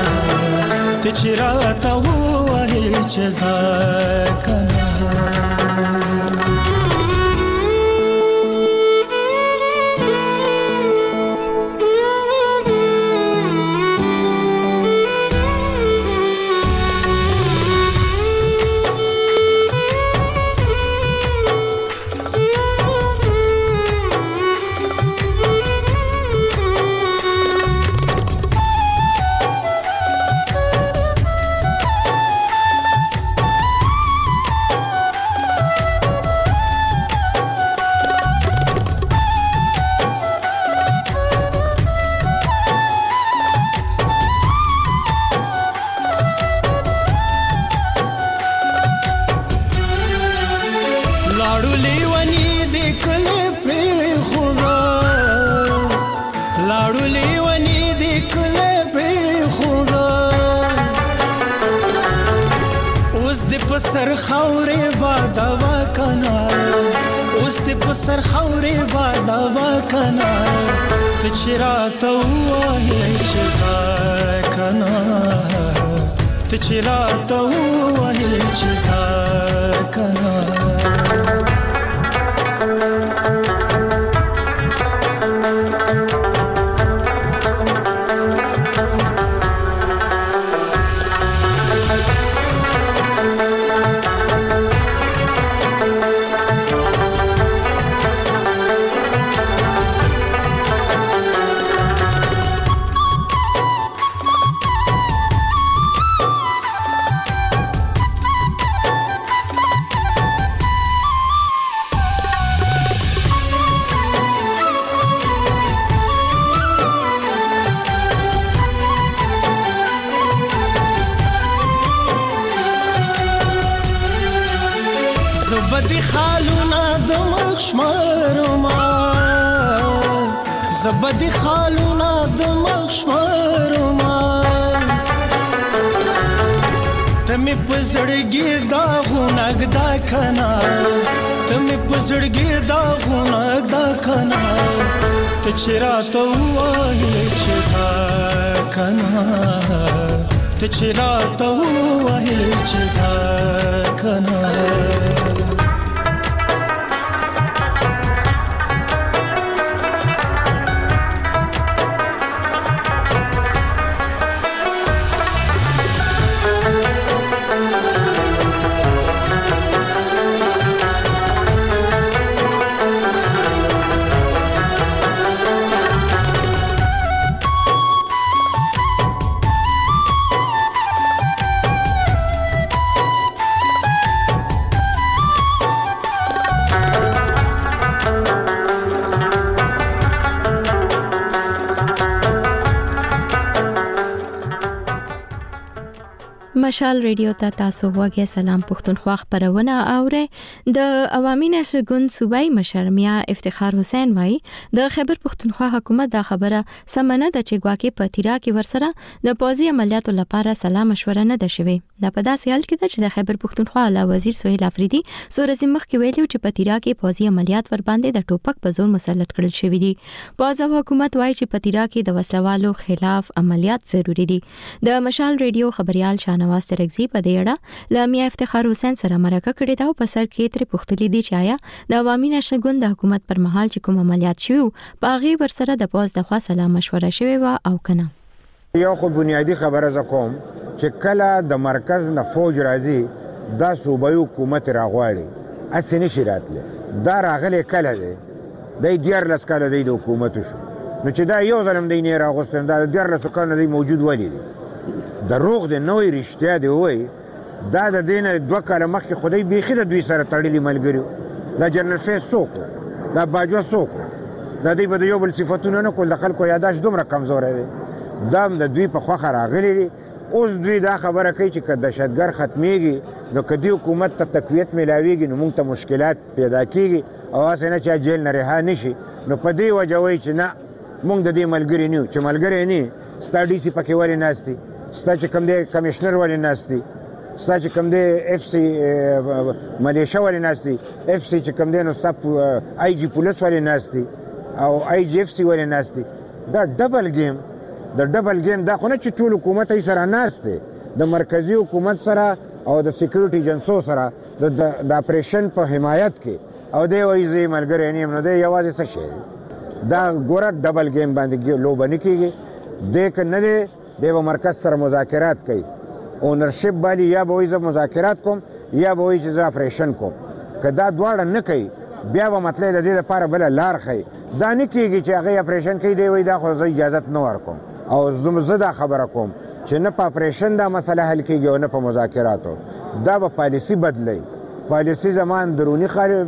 तिचराता हुआ है जज़ा कना सर खौरे बादवा कना उस्ते पसर खौरे बादवा कना तिचरा तो हुआ है चिजा कना तिचरा तो हुआ है चिजा कना زبدي خالونا دمخ شمرما زبدي خالونا دمخ شمرما تمي پزړګي دا غونګ دا کنا تمي پزړګي دا غونګ دا کنا تچرا تو وای چزا کنا تچرا تو وای چزا کنا مشال ریډیو ته تاسو وګورئ. سلام پښتونخوا خبرونه اورئ. د عوامي نشر ګوند صوبایي مشر میا افتخار حسین وایي د خیبر پښتونخوا حکومت دا خبره سمنه د چګواکي په تیرا کې ورسره د پوزي عملیاتو لپاره سلام مشوره نه ده شوی. دا په داسې حال کې چې د خیبر پښتونخوا اعلی وزیر سهیل افریدي سورزي مخ کې ویلو چې په تیرا کې پوزي عملیات ور باندې د ټوپک په زور مسلط کړل شوی دي. پوز او حکومت وایي چې په تیرا کې د وسلوالو خلاف عملیات ضروری دي. د مشال ریډیو خبريال نواز ترغزی په دې اړه لامیا افتخار حسین سره مرکه کړې دا او په سر کې تر پختلی دي چې آیا د عوامي نشر ګوند د حکومت پر مهال چې کوم عملیات شوی په هغه ور سره د پوز د خوا سلام مشوره شوی و او کنه. یو خو بنیادی خبره زکوم چې کله د مرکز نه فوج راځي دا صوبایي حکومت راغواړي اسنه شراتله دا راغله کله دی د ډیر لسکاله دی د حکومت شو نو چې دا یو ظلم دی نه راغوستل دا ډیر لسکاله دی موجود ولی دی دروغ د نوې رښتیا دی وای دا د دینه دوه کاله مخکې خدای بیخي د دوی سره تړلي ملګریو دا جنرال فیس څوک دا باجوه څوک دا دوی به د یو بل صفتونه نه کول د خلکو یاداش دومره کمزوری دی دا هم د دوی په خوښه راغلی دی. اوس دوی دا خبره کوي چې که دهشتګر ختمیږي نو که دې حکومت ته تقویت میلاویږي نو موږ ته مشکلات پیدا کیږي او هسې نه چې جیل نه رها نشي نو په دې وجه وایي چې نه موږ د دې ملګري نه یو چې ملګری نه ستا ډي سي پکې ولې ناست دي ستا چې کوم دی کمیشنر ولې ناست دي ستا چې کوم دی اف سی ملیشه ولې ناست دي اف سی چې کوم دی نو ستا آی جي پولیس ولې ناست دي او آی جي اف سی ولې ناست دي دا ډبل گیم د ډبل گیم دا خو نه چې ټول حکومت یې سره ناست دی د مرکزي حکومت سره او د سیکورټي ایجنسو سره د اپریشن په حمایت کې او دی وایي زه ملګری نه یم نو دی یوازې څه شی دا ګوره ډبل گیم باندې لوبه نه کېږي دی که نه دی دی به مرکز سره مذاکرات کوي اونرشپ باندې یا به وایي زه مذاکرات کوم یا به وایي چې زه اپریشن کوم که دا دواړه نه کوي بیا به مطلب د دې لپاره بله لار ښیي دا نه کېږي چې هغې اپریشن کوي دی وایي دا خو زه اجازت نه ورکوم او زه دا خبره کوم چې نه په اپریشن دا مسله حل کېږي او نه په مذاکراتو دا به پالیسي بدلی پالیسي زمان دروني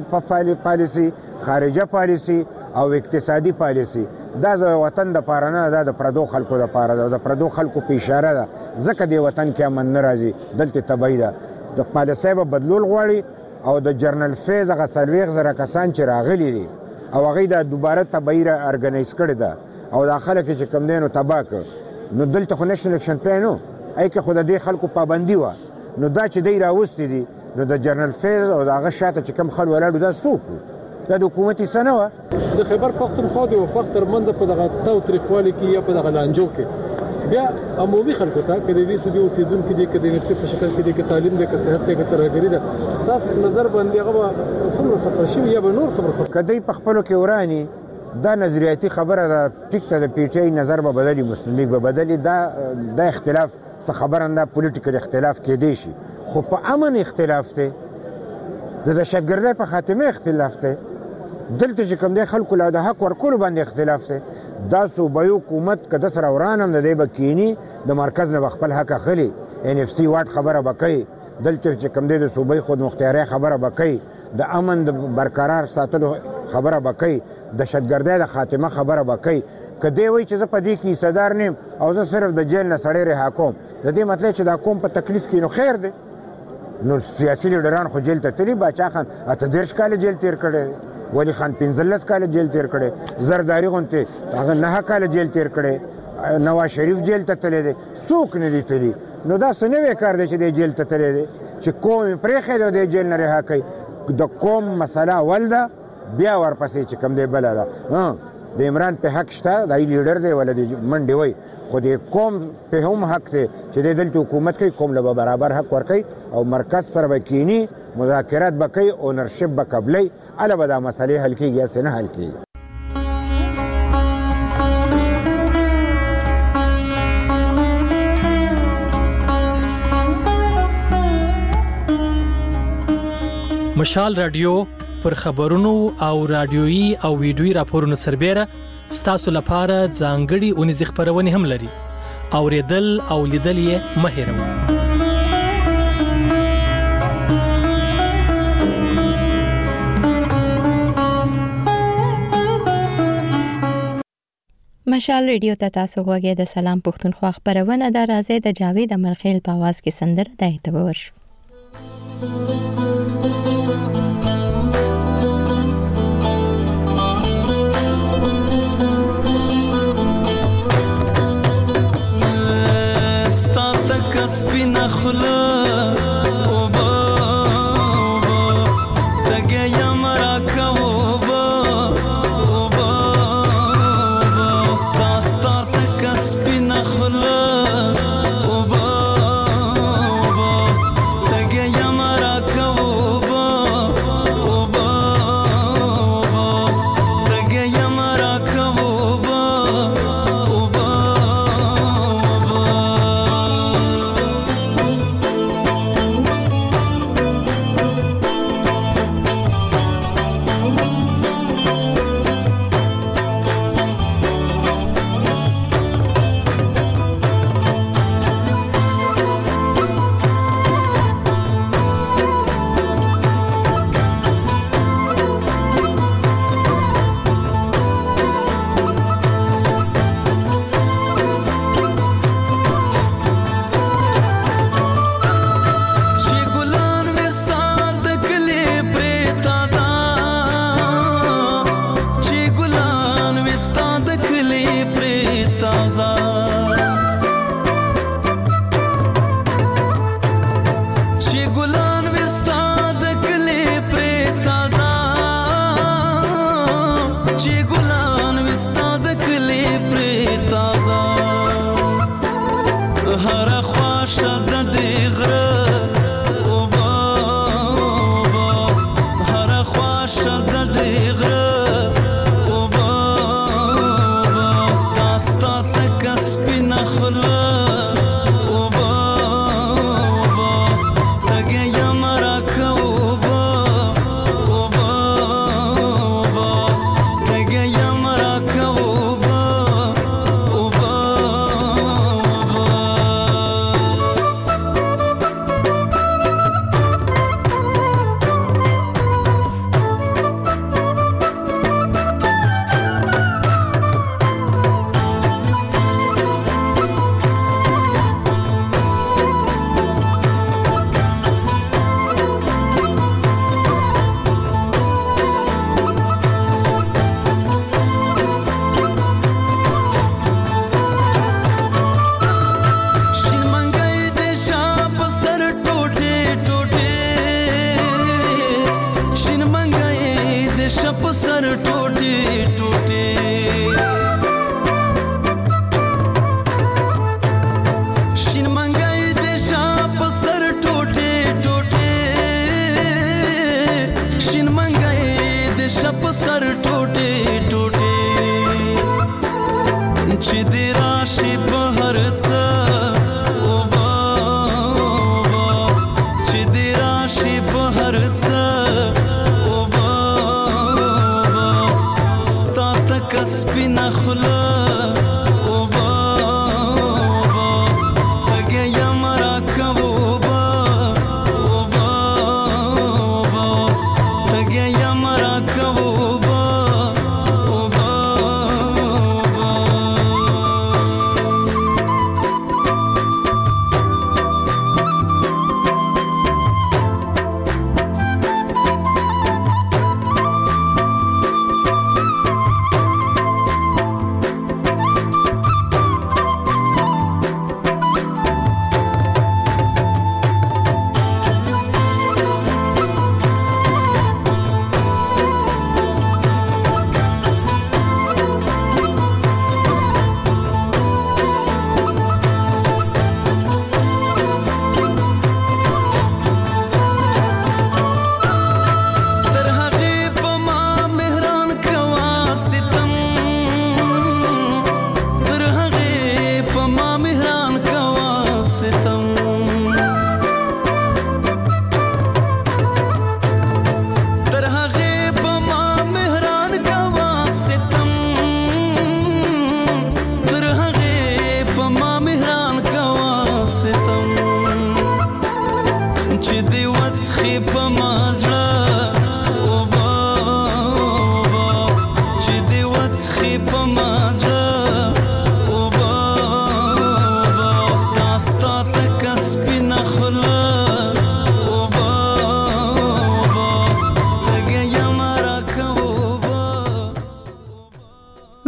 پالیسي خارجه پالیسي او اقتصادي پالیسي دا د وطن د پاره نه دا د پردو خلکو د پاره ده د پردو خلکو په اشاره ده ځکه د وطن کې امن نه راځي دلته تبعی ده د پالیسۍ به بدلول غواړي او د جرنل فیض هغه 40,000 کسان چې راغلي دي او هغوی دا دوباره تبعی ارګنایز کړې ده او دا خلک چې کوم دی نو تباه کړ نو دلته خو نیشنل اکشن پلان و ای که خو د دې خلکو پابندي وه نو دا چې دی راوستي دي نو د جرنل فیض او د هغه شاته چې کوم خل ولاړو دا څوک دا د حکومت حصه نه وه د خیبر پښتونخوا د وفاق ترمنځ په دغه تاوتریخوالي کې یا په دغه لانجو کې بیا عمومي خلکو ته که د دې سودي اوسېدونکي دي که د نفسي په شکل کې دي که تعلیم دی که صحت دی که ترهګري ده ستاسو په نظر باندې هغه به څومره صفر شوي یا به نور څومره صفر که دوی په خپلو کې وراني دا نظریاتي خبره ده ټیک ته د پی ټی آی نظر به بدلي مسلم لیگ به بدلي دا اختلاف څه خبره نه ده پولیټیکل اختلاف کېدی شي خو په امن اختلاف دی د دهشتګردۍ په خاتمه اختلاف دی دلته چې کوم دی خلکو له د حق ورکولو باندې اختلاف دی دا صوبایي حکومت که د سره وران هم د دی به کیني د مرکز نه به خپل حق اخلي ان اف سی واټ خبره به کوي دلته چې کوم دی د صوبایي خودمختارۍ خبره به کوي د امن د برقرار ساتلو خبره به کوي دهشتګردۍ د خاتمه خبره به کوي که دی وایي چې زه په دې کې حصهدار نه یم او زه صرف د جیل نه سړی رها کوم د دې مطلب چې دا قوم په تکلیف کې نو خیر دی نو سیاسي لیډران خو جیل ته تلي باچا خان 38 کاله جیل تیر کړی ولی خان 15 کاله جیل تیر کړی زرداری غونته هغه 9 کاله جیل تیر کړی نواز شریف جیل ته تللی دی څوک نه دی تللی نو دا څه نوی کار دی چې دی جیل ته تللی دی چې قوم یې پرېښی دی جیل نه رها کوي د قوم مسله اول ده بیا ورپسې چې کوم دی بله ده د عمران په حق شته دا لیډر دی ولا د منډې وای خو د قوم په هم حق دی چې د دلته حکومت کوي قوم له برابر حق ورکوي او مرکز سره به کینی مذاکرات به کوي اونرشپ به قبلی اله به دا مسلې حل کېږي هسې نه حل کېږي مشال رادیو پر خبرونو او رادیويي او ویډیويي راپورونو سربېره ستاسو لپاره ځانګړي اونیز خبرونه هم لري اوریدل او لیدل یې مه هېروئ مشال ریډیو ته تاسو غوږی د سلام پښتونخوا خبرونه د راځي د جاوید امرخیل په आवाज کې سندره د اعتبار شو. ستا تک سپینه خوله په مازړه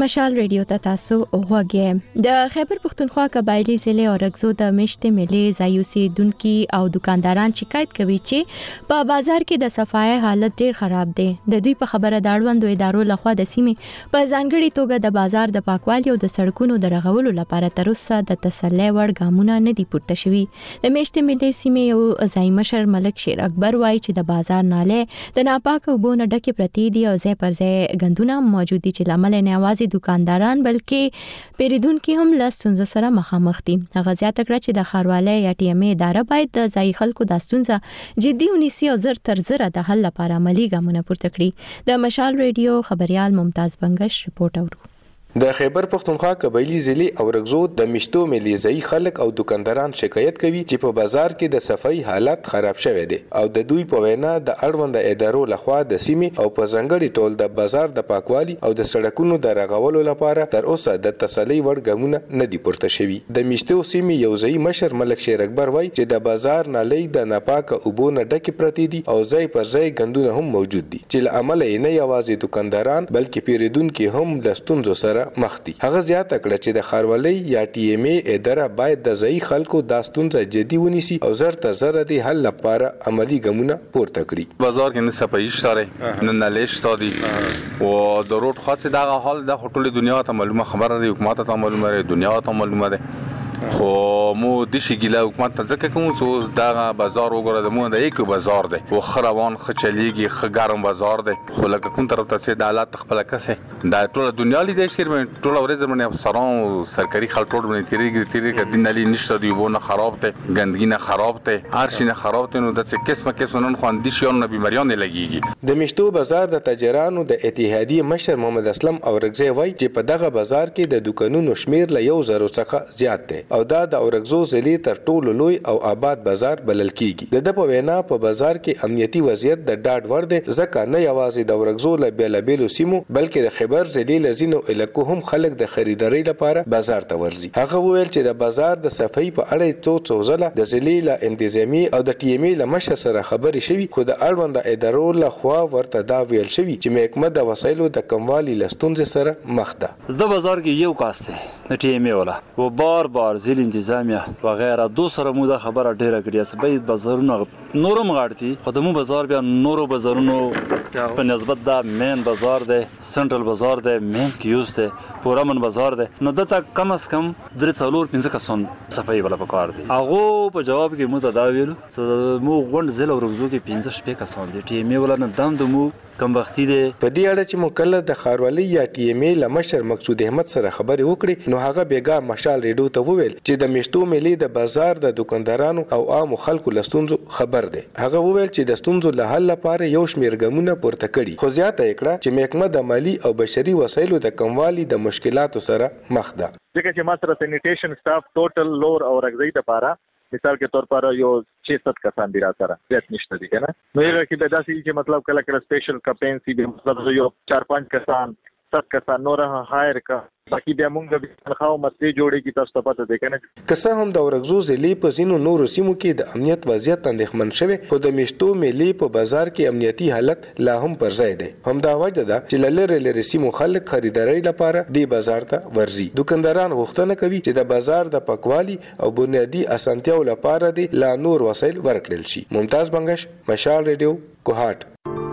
مشال ریډیو ته تاسو وګورئ. د خیبر پښتونخوا قبایلی ضلع اورګزو د مشت ملي ځایوسي دونکي او دکانداران شکایت کوي چې په بازار کې د صفای حالت ډیر خراب دی. د دوی په خبره د اړوندو ادارو لخوا د سیمې په ځانګړي توګه د بازار د پاکوالي او د سړکونو د رغولو لپاره تر اوسه د تسلی وړ ګامونه نه دي پورته شوي. د مشت ملي سیمې یو ځای مشر ملک شیر اکبر وایي چې د بازار ناله د ناپاک اوبو نه ډکې پرتې دي او ځای پر ځای ګندونه موجود دي چې لامل نه یوازې دکانداران بلکې پیریدونکو هم له ستونزو سره مخامخ دي. هغه زیاته کړه چې د ښاروالۍ یا ټي ایم ای اداره باید د ځای خلکو د ستونزو جدي ونیسي او زر تر زر د حل لپاره عملی ګامونه پورته کړي. د مشال ریډیو خبريال ممتاز بنگش رپورټ اورو. د خیبر پښتونخوا قبایلی ضلع اورګزو د مشتو ملي ځای خلک او دکانداران شکایت کوي چې په بازار کې د صفای حالت خراب شوی دی او د دوی په وینا د اړوند ادارو لخوا د سیمې او په ځنګړي ټول د بازار د پاکوالي او د سړکونو د رغولو لپاره تر اوسه د تسلی وړ ګامونه نه دي پورته شوي. د مشتو سیمې یو ځای مشر ملک شیر اکبر وایي چې د بازار نالۍ د ناپاک اوبو نه ډکې پرتې دي او ځای پر ځای ګندونه هم موجود دي چې له امله یې نه یوازې دکانداران بلکې پیریدونکو هم د ستونزو سره مخ دي. هغه زیاته کړه چې د ښاروالۍ یا ټي ایم ای اداره باید د ځای خلکو د ستونزو جدي ونیسي او زر تر زر د حل لپاره عملی ګامونه پورته کړي. بازار کې نه صفایي شته نه نالې شته دي او د روډ خاصه دا حال د ټوله دنیا ته معلومه خبره دی، حکومت ته معلومه دی، دنیا ته معلومه ده. خو مو د شي ګیله حکومت ته ځکه کوم چې دا بازار وګوره د مو د یو بازار دی او خروان خچلیږي خګارم بازار دی خو لکه کوم طرف ته سي د حالات خپل کسه دا ټول دنیا لیدای شي ټول ورځ باندې افسران سرکاري خلک ټول باندې تیریږي د نالي نشته دی وونه خراب ته ګندګي نه خراب ته هر شي نه خراب ته نو د څه قسمه نن خو اندي شي نه بیماریونه لګيږي. د مشتو بازار د تاجرانو د اتحادیه مشر محمد اسلم اورګزی وایي چې په دغه بازار کې د دکانونو شمیر له 1000 څخه زیات دی او دا د اورګزو ضلع تر ټولو لوی او آباد بازار بلل کیږي. د په وینا په بازار کې امنیتي وضعیت د ډاډ ور دی ځکه نه یوازې د اورګزو له بیلابیلو سیمو بلکې د خیبر ضلع لزینو علاقو هم خلک د خریداري لپاره بازار ته ورځي. هغه وویل چې د بازار د صفای په اړه څو ځله د ضلع له انتظامی او د ټي ایم ای له مشر سره خبرې شوي خو د اړوند ادارو له خوا ورته دا ویل شوي چې محکمه د وسایلو د کموالي لستونز سره مخ ده. د بازار کې یو کاسته د ټي ایم ای ولا و بار ضلع انتظامیه وغیرہ دو سره مو دا خبره ډیره کړې چې باید بازارونه نورم غاړتي خو د مو بازار بیا نورو بازارونو په نسبت دا مین بازار دی سنټرل بازار دی مینس کې یوز دی پورامن بازار دی نو دته کم از کم 3-4-5 کسان صفای ولا پکار دي. هغه په جواب کې مو دا ویلو چې مو غونډ ضلع ورغزو کې 15 کسان دي ټي ایم ای ولا نه دم دمو کم وختي دي. په دې اړه چې مکله د ښاروالۍ یا ټي ایم ای له مشر مقصود احمد سره خبرې وکړي نو هغه بیګا مشال ریډیو ته وویل چې د مشتو ملي د بازار د دکاندارانو او عام خلکو لستونزو خبر دی. هغه وویل چې د ستونزو له حل لپاره یو شمیر ګامونه پورته کړي خو زیاته کړه چې محکمه د مالی او بشري وسایلو د کموالي د مشکلاتو سره مخ ده. ځکه چې ما سره سینیټیشن سټاف ټوټل لور او رغزي لپاره مثال के तौर पर यो 600 کسان دی را سره زیات نشته دي کنه نو یو کې د داسې چې مطلب کله سپیشل کمپینسی به مطلب یو 4-5 کسان 7 کسان نور هایر کا باقي بیا موږ د تنخواو مته جوړېږي تاسو ته پته ده کنه. کسه هم د اورګزو ضلع په زینو نورو سیمو کې د امنیت وضعیت اندېښمن شوی خو د مشتو ملي په بازار کې امنیتي حالت لا هم پر ځای دی. هم دا وجه ده چې لری سیمو خلک خریداري لپاره دی بازار ته ورځي. دکانداران غوښتنه کوي چې د بازار د پاکوالي او بنیادی اسانتیاو لپاره دی لا نور وسایل ورکړل شي. ممتاز بنگش مشال ریډیو کوهات.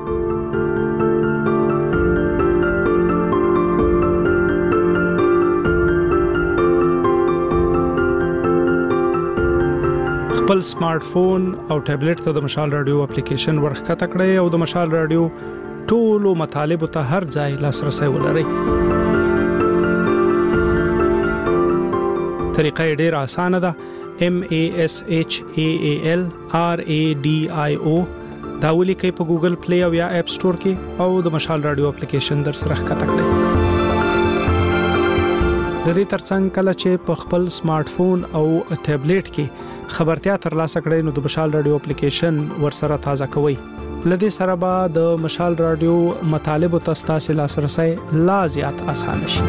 خپل سمارټ فون او ټابلیټ ته د مشال رادیو اپلیکیشن ورخته کړئ او د مشال رادیو ټولو مطالب ته هر ځای لاسرسي ولرئ. طریقه ډیره اسانه ده. MASHAAL RADIO دا ولیکئ په ګوګل پلی او یا اپ سٹور کې او د مشال رادیو اپلیکیشن در سره ښکته کړئ. د دې ترڅنګ کله چې په خپل سمارټ فون او ټابلیټ کې خبرتیا ترلاسه کړئ نو د مشال رادیو اپلیکیشن ورسره تازه کوئ. لدې سره به د مشال رادیو مطالب او تاسو لاسرسي لا زیات اسانه شي.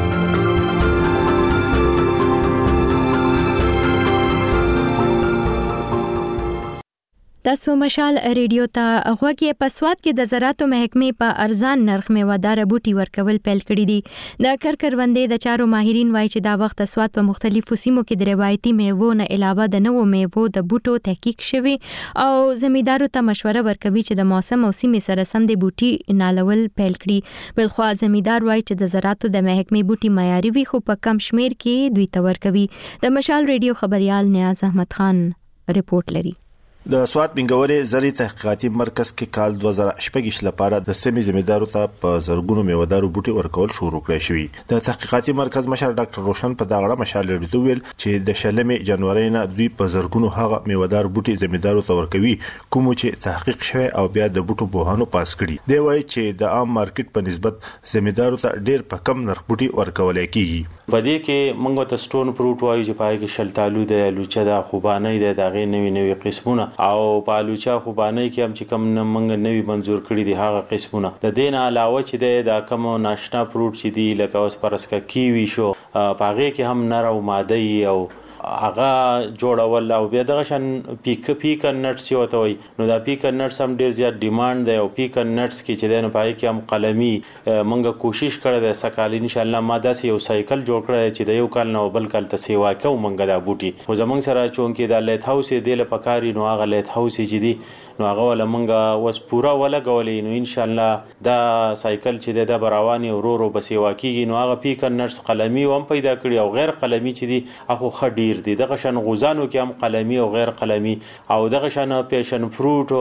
تاسو مشال ریډیو ته غوږی په سواد کې د زراعتو محکمې په ارزان نرخ میوهدار بوټي ورکول پیل کړی دي د کروندې د چارو ماهرین وایي چې دا وخت سواد په مختلفو سیمو کې د روایتي میوو نه علاوه د نوو میوو د بوټو تحقیق شوی او زمیندارو ته مشوره ورکوي چې د موسم او سیمې سره سم د بوټي نالول پیل کړي بلخو زمیندار وایي چې د زراعتو د محکمې بوټي معیاري وي خو په کم شمیر کې دوی ته ورکوي د مشال ریډیو خبريال نیاز احمد خان ریپورت لري د سواد بنګورې زری تحقیقاتي مرکز کې کال 2018 لپاره د سیمې زمیندارو ته په زرګونو میوهدارو بوټي ورکول شروع کړی شوی د تحقیقاتي مرکز مشر ډاکټر روشن په داغړه مشال لري ویل چې د شلمې جنوري نه دوی په زرګونو هغه میوهدار بوټي زمیندارو ته ورکوي کوم چې تحقیق شوی او بیا د بوټو بوهانو پاس کړي دی وایي چې د عام مارکیټ په نسبت زمیندارو ته ډیر په کم نرخ بوټي ورکول کیږي په دې کې موږ ته سټون فروټ وایو چې پای کې شلتالو د لوچه د خوبانې د داغې نوي قسمونه او پالوچا خوبانې کې هم چې کم موږ نوي منزور کړی دي هغه قسمونه د دین علاوه چې د کم ناشنا فروټ چې دی لکه اوس پرسکا کیوي شو پاغه کې هم نر او ماده او هغه جوړول او بیا دغه شان پیکن نټس یو ته وي نو دا پیکن نټس هم ډیر زیات ډیماند دی او پیکن نټس کې چې د پای کې هم قلمي منګه کوشش کړی د سکال ان شاء الله ماده سي یو سایکل جوړ کړی چې د یو کال نو بل کال ته سیوا کوم منګه دا بوټي خو زمونږ سره چون کې د لیت هاوس دی له پکاري نو هغه لیت هاوس چې دی نو هغه ول منګه وس پورا ولګولې نو ان شاء الله دا سایکل چې د براوانی ورورو بسیوا کیږي نو هغه پیکن نټس قلمي هم پیدا کړی او غیر قلمي چې دی هغه خډي دي دغه شان غوزانو کې هم قلمي او غیر قلمي او دغه شان پیشن فروټ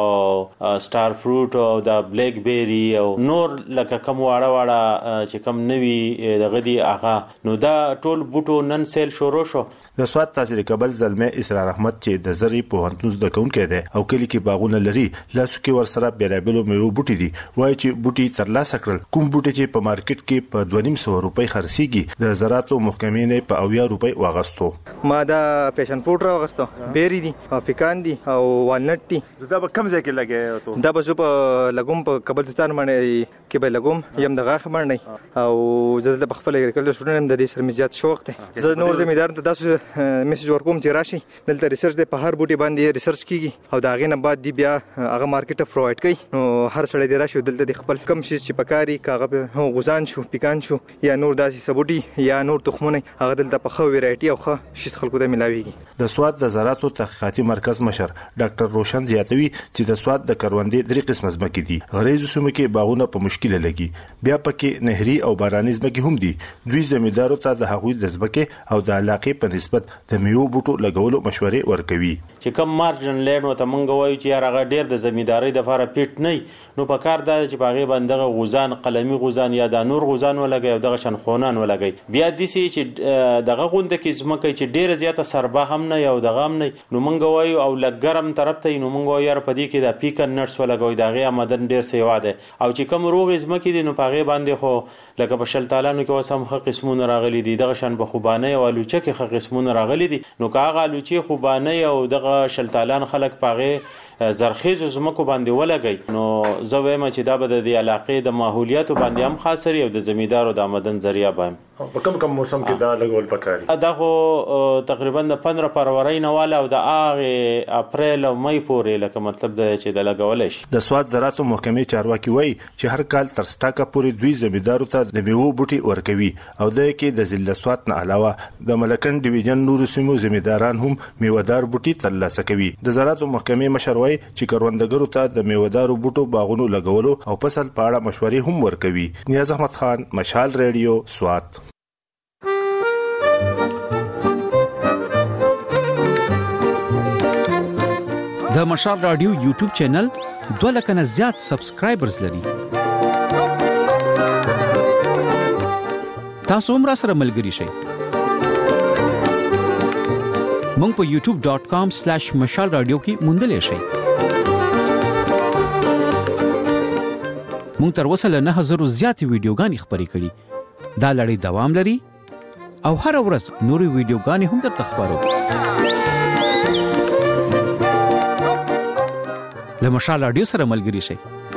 او سٹار فروټ او د بلیک بیری او نور لکه کوم واړه چې کوم نوي دغه دي هغه نو دا ټول بوټو نن سیل شروع شو د سواد تحصیل کابل زلمه اسرار احمد چې د زری په هنتوز د کون کې ده او کلی کې باغونه لري لاسو کې ور سره بیرابلو میو بوټي دي وای چې بوټي ترلاسه کړل کوم بوټي چې په مارکیټ کې په 250 روپۍ خرڅيږي د زراعتو محکمې نه په 80 روپۍ واغستو ما دا پیشن فروټ راغستو بیری دي او پیکان دي او والنټ دي دا به کم ځای کې لګي دا به په لګوم په قبرستان باندې کې به لګوم یم دغه خبر نه او زه د خپل اګریکلچر شټون د دې سرمزيات شوق ته زه نور زمیدار ته تاسو میسج ورکوم چې راشي دلته ریسرچ د په هر بوټي باندې ریسرچ کیږي او دا غینه بعد دی بیا هغه مارکیټ ته پرووایډ کوي نو هر سړی دی راشي دلته د خپل کم شي چې پکاري کاغه هو غوزان شو پیکان شو یا نور داسې سبوټي یا نور تخمونه هغه دلته په خو ویرایټي او خو شي خلکو ته ملاويږي د سواد د زراعتو تحقیقاتي مرکز مشر ډاکټر روشن زیاتوي چې د سواد د کروندې درې قسم ځمکې دي غریزو سیمو کې باغونه په مشکل لګي بیا پکې نهري او باراني ځمکې هم دي دوی زمیندارو ته د هغوی د ځمکې او د علاقې په نسبت د میوه بوټو لګولو مشورې ورکوي چې کوم مارجن لینډ وته مونږ وایو چې هغه ډیر د زمینداری د لپاره پیټ نه نو په کار دا چې باغې باندې غوزان قلمي غوزان یا د نور غوزان ولګي او دغه شن خونان ولګي بیا د سي چې دغه غوند کې زمکه چې ډیر زیاته سربا هم نه یو دغه هم نه نو مونږ وایو او لګرم طرف ته نو مونږ وایو په دې کې د پیکن نټس ولګوي دغه آمدن ډیر سیوا ده او چې کوم روغ زمکه دي نو باغې باندې خو لکه په شلتالانو کې وسم خ قسمونه راغلي دي دغه شن په خوبانه او لوچه کې خ قسمونه راغلي دي نو کاغه لوچه خوبانه او دغه شلتالان خلک پاغه زرخیز زمکو باندې ولګي نو زه وایم چې دا به د علاقې د ماحولیات باندې هم خاصري او د زمیندارو د آمدن ذریعہ باندې په کوم موسم کې دا لګول پکاري دا خو تقریبا د 15 فروری نه والا او د اغه اپریل او مې پورې لکه مطلب د چې د لګول شي د سواد زراعتو محکمې چارواکي وایي چې هر کال تر سټاکه پورې دوی زمیندارو ته د میوه بوټي ورکوي او د کې د ضلع سواد نه علاوه د ملکن ډیویژن نور سیمو زمینداران هم میوهدار بوټي ترلاسه کوي د زراعتو محکمې مشر وایي چې کروندګرو ته د میوهدارو بوټو باغونو لګولو او فصل په اړه مشورې هم ورکوي نیاز احمد خان مشال ریډیو سواد د مشال رادیو یوټیوب چینل 2 لک نه زیات سبسکرایبرز لري تاسو هم را سره ملګري شئ مونږ په youtube.com/mashal radio کې موندلې شئ مونږ تر اوسه له 9000 زیاتې ویډیوګانې خبرې کړې دا لړۍ دوام لري او هر ورځ نورې ویډیوګانې هم درته خبرو له مشال رادیو سره ملګري شئ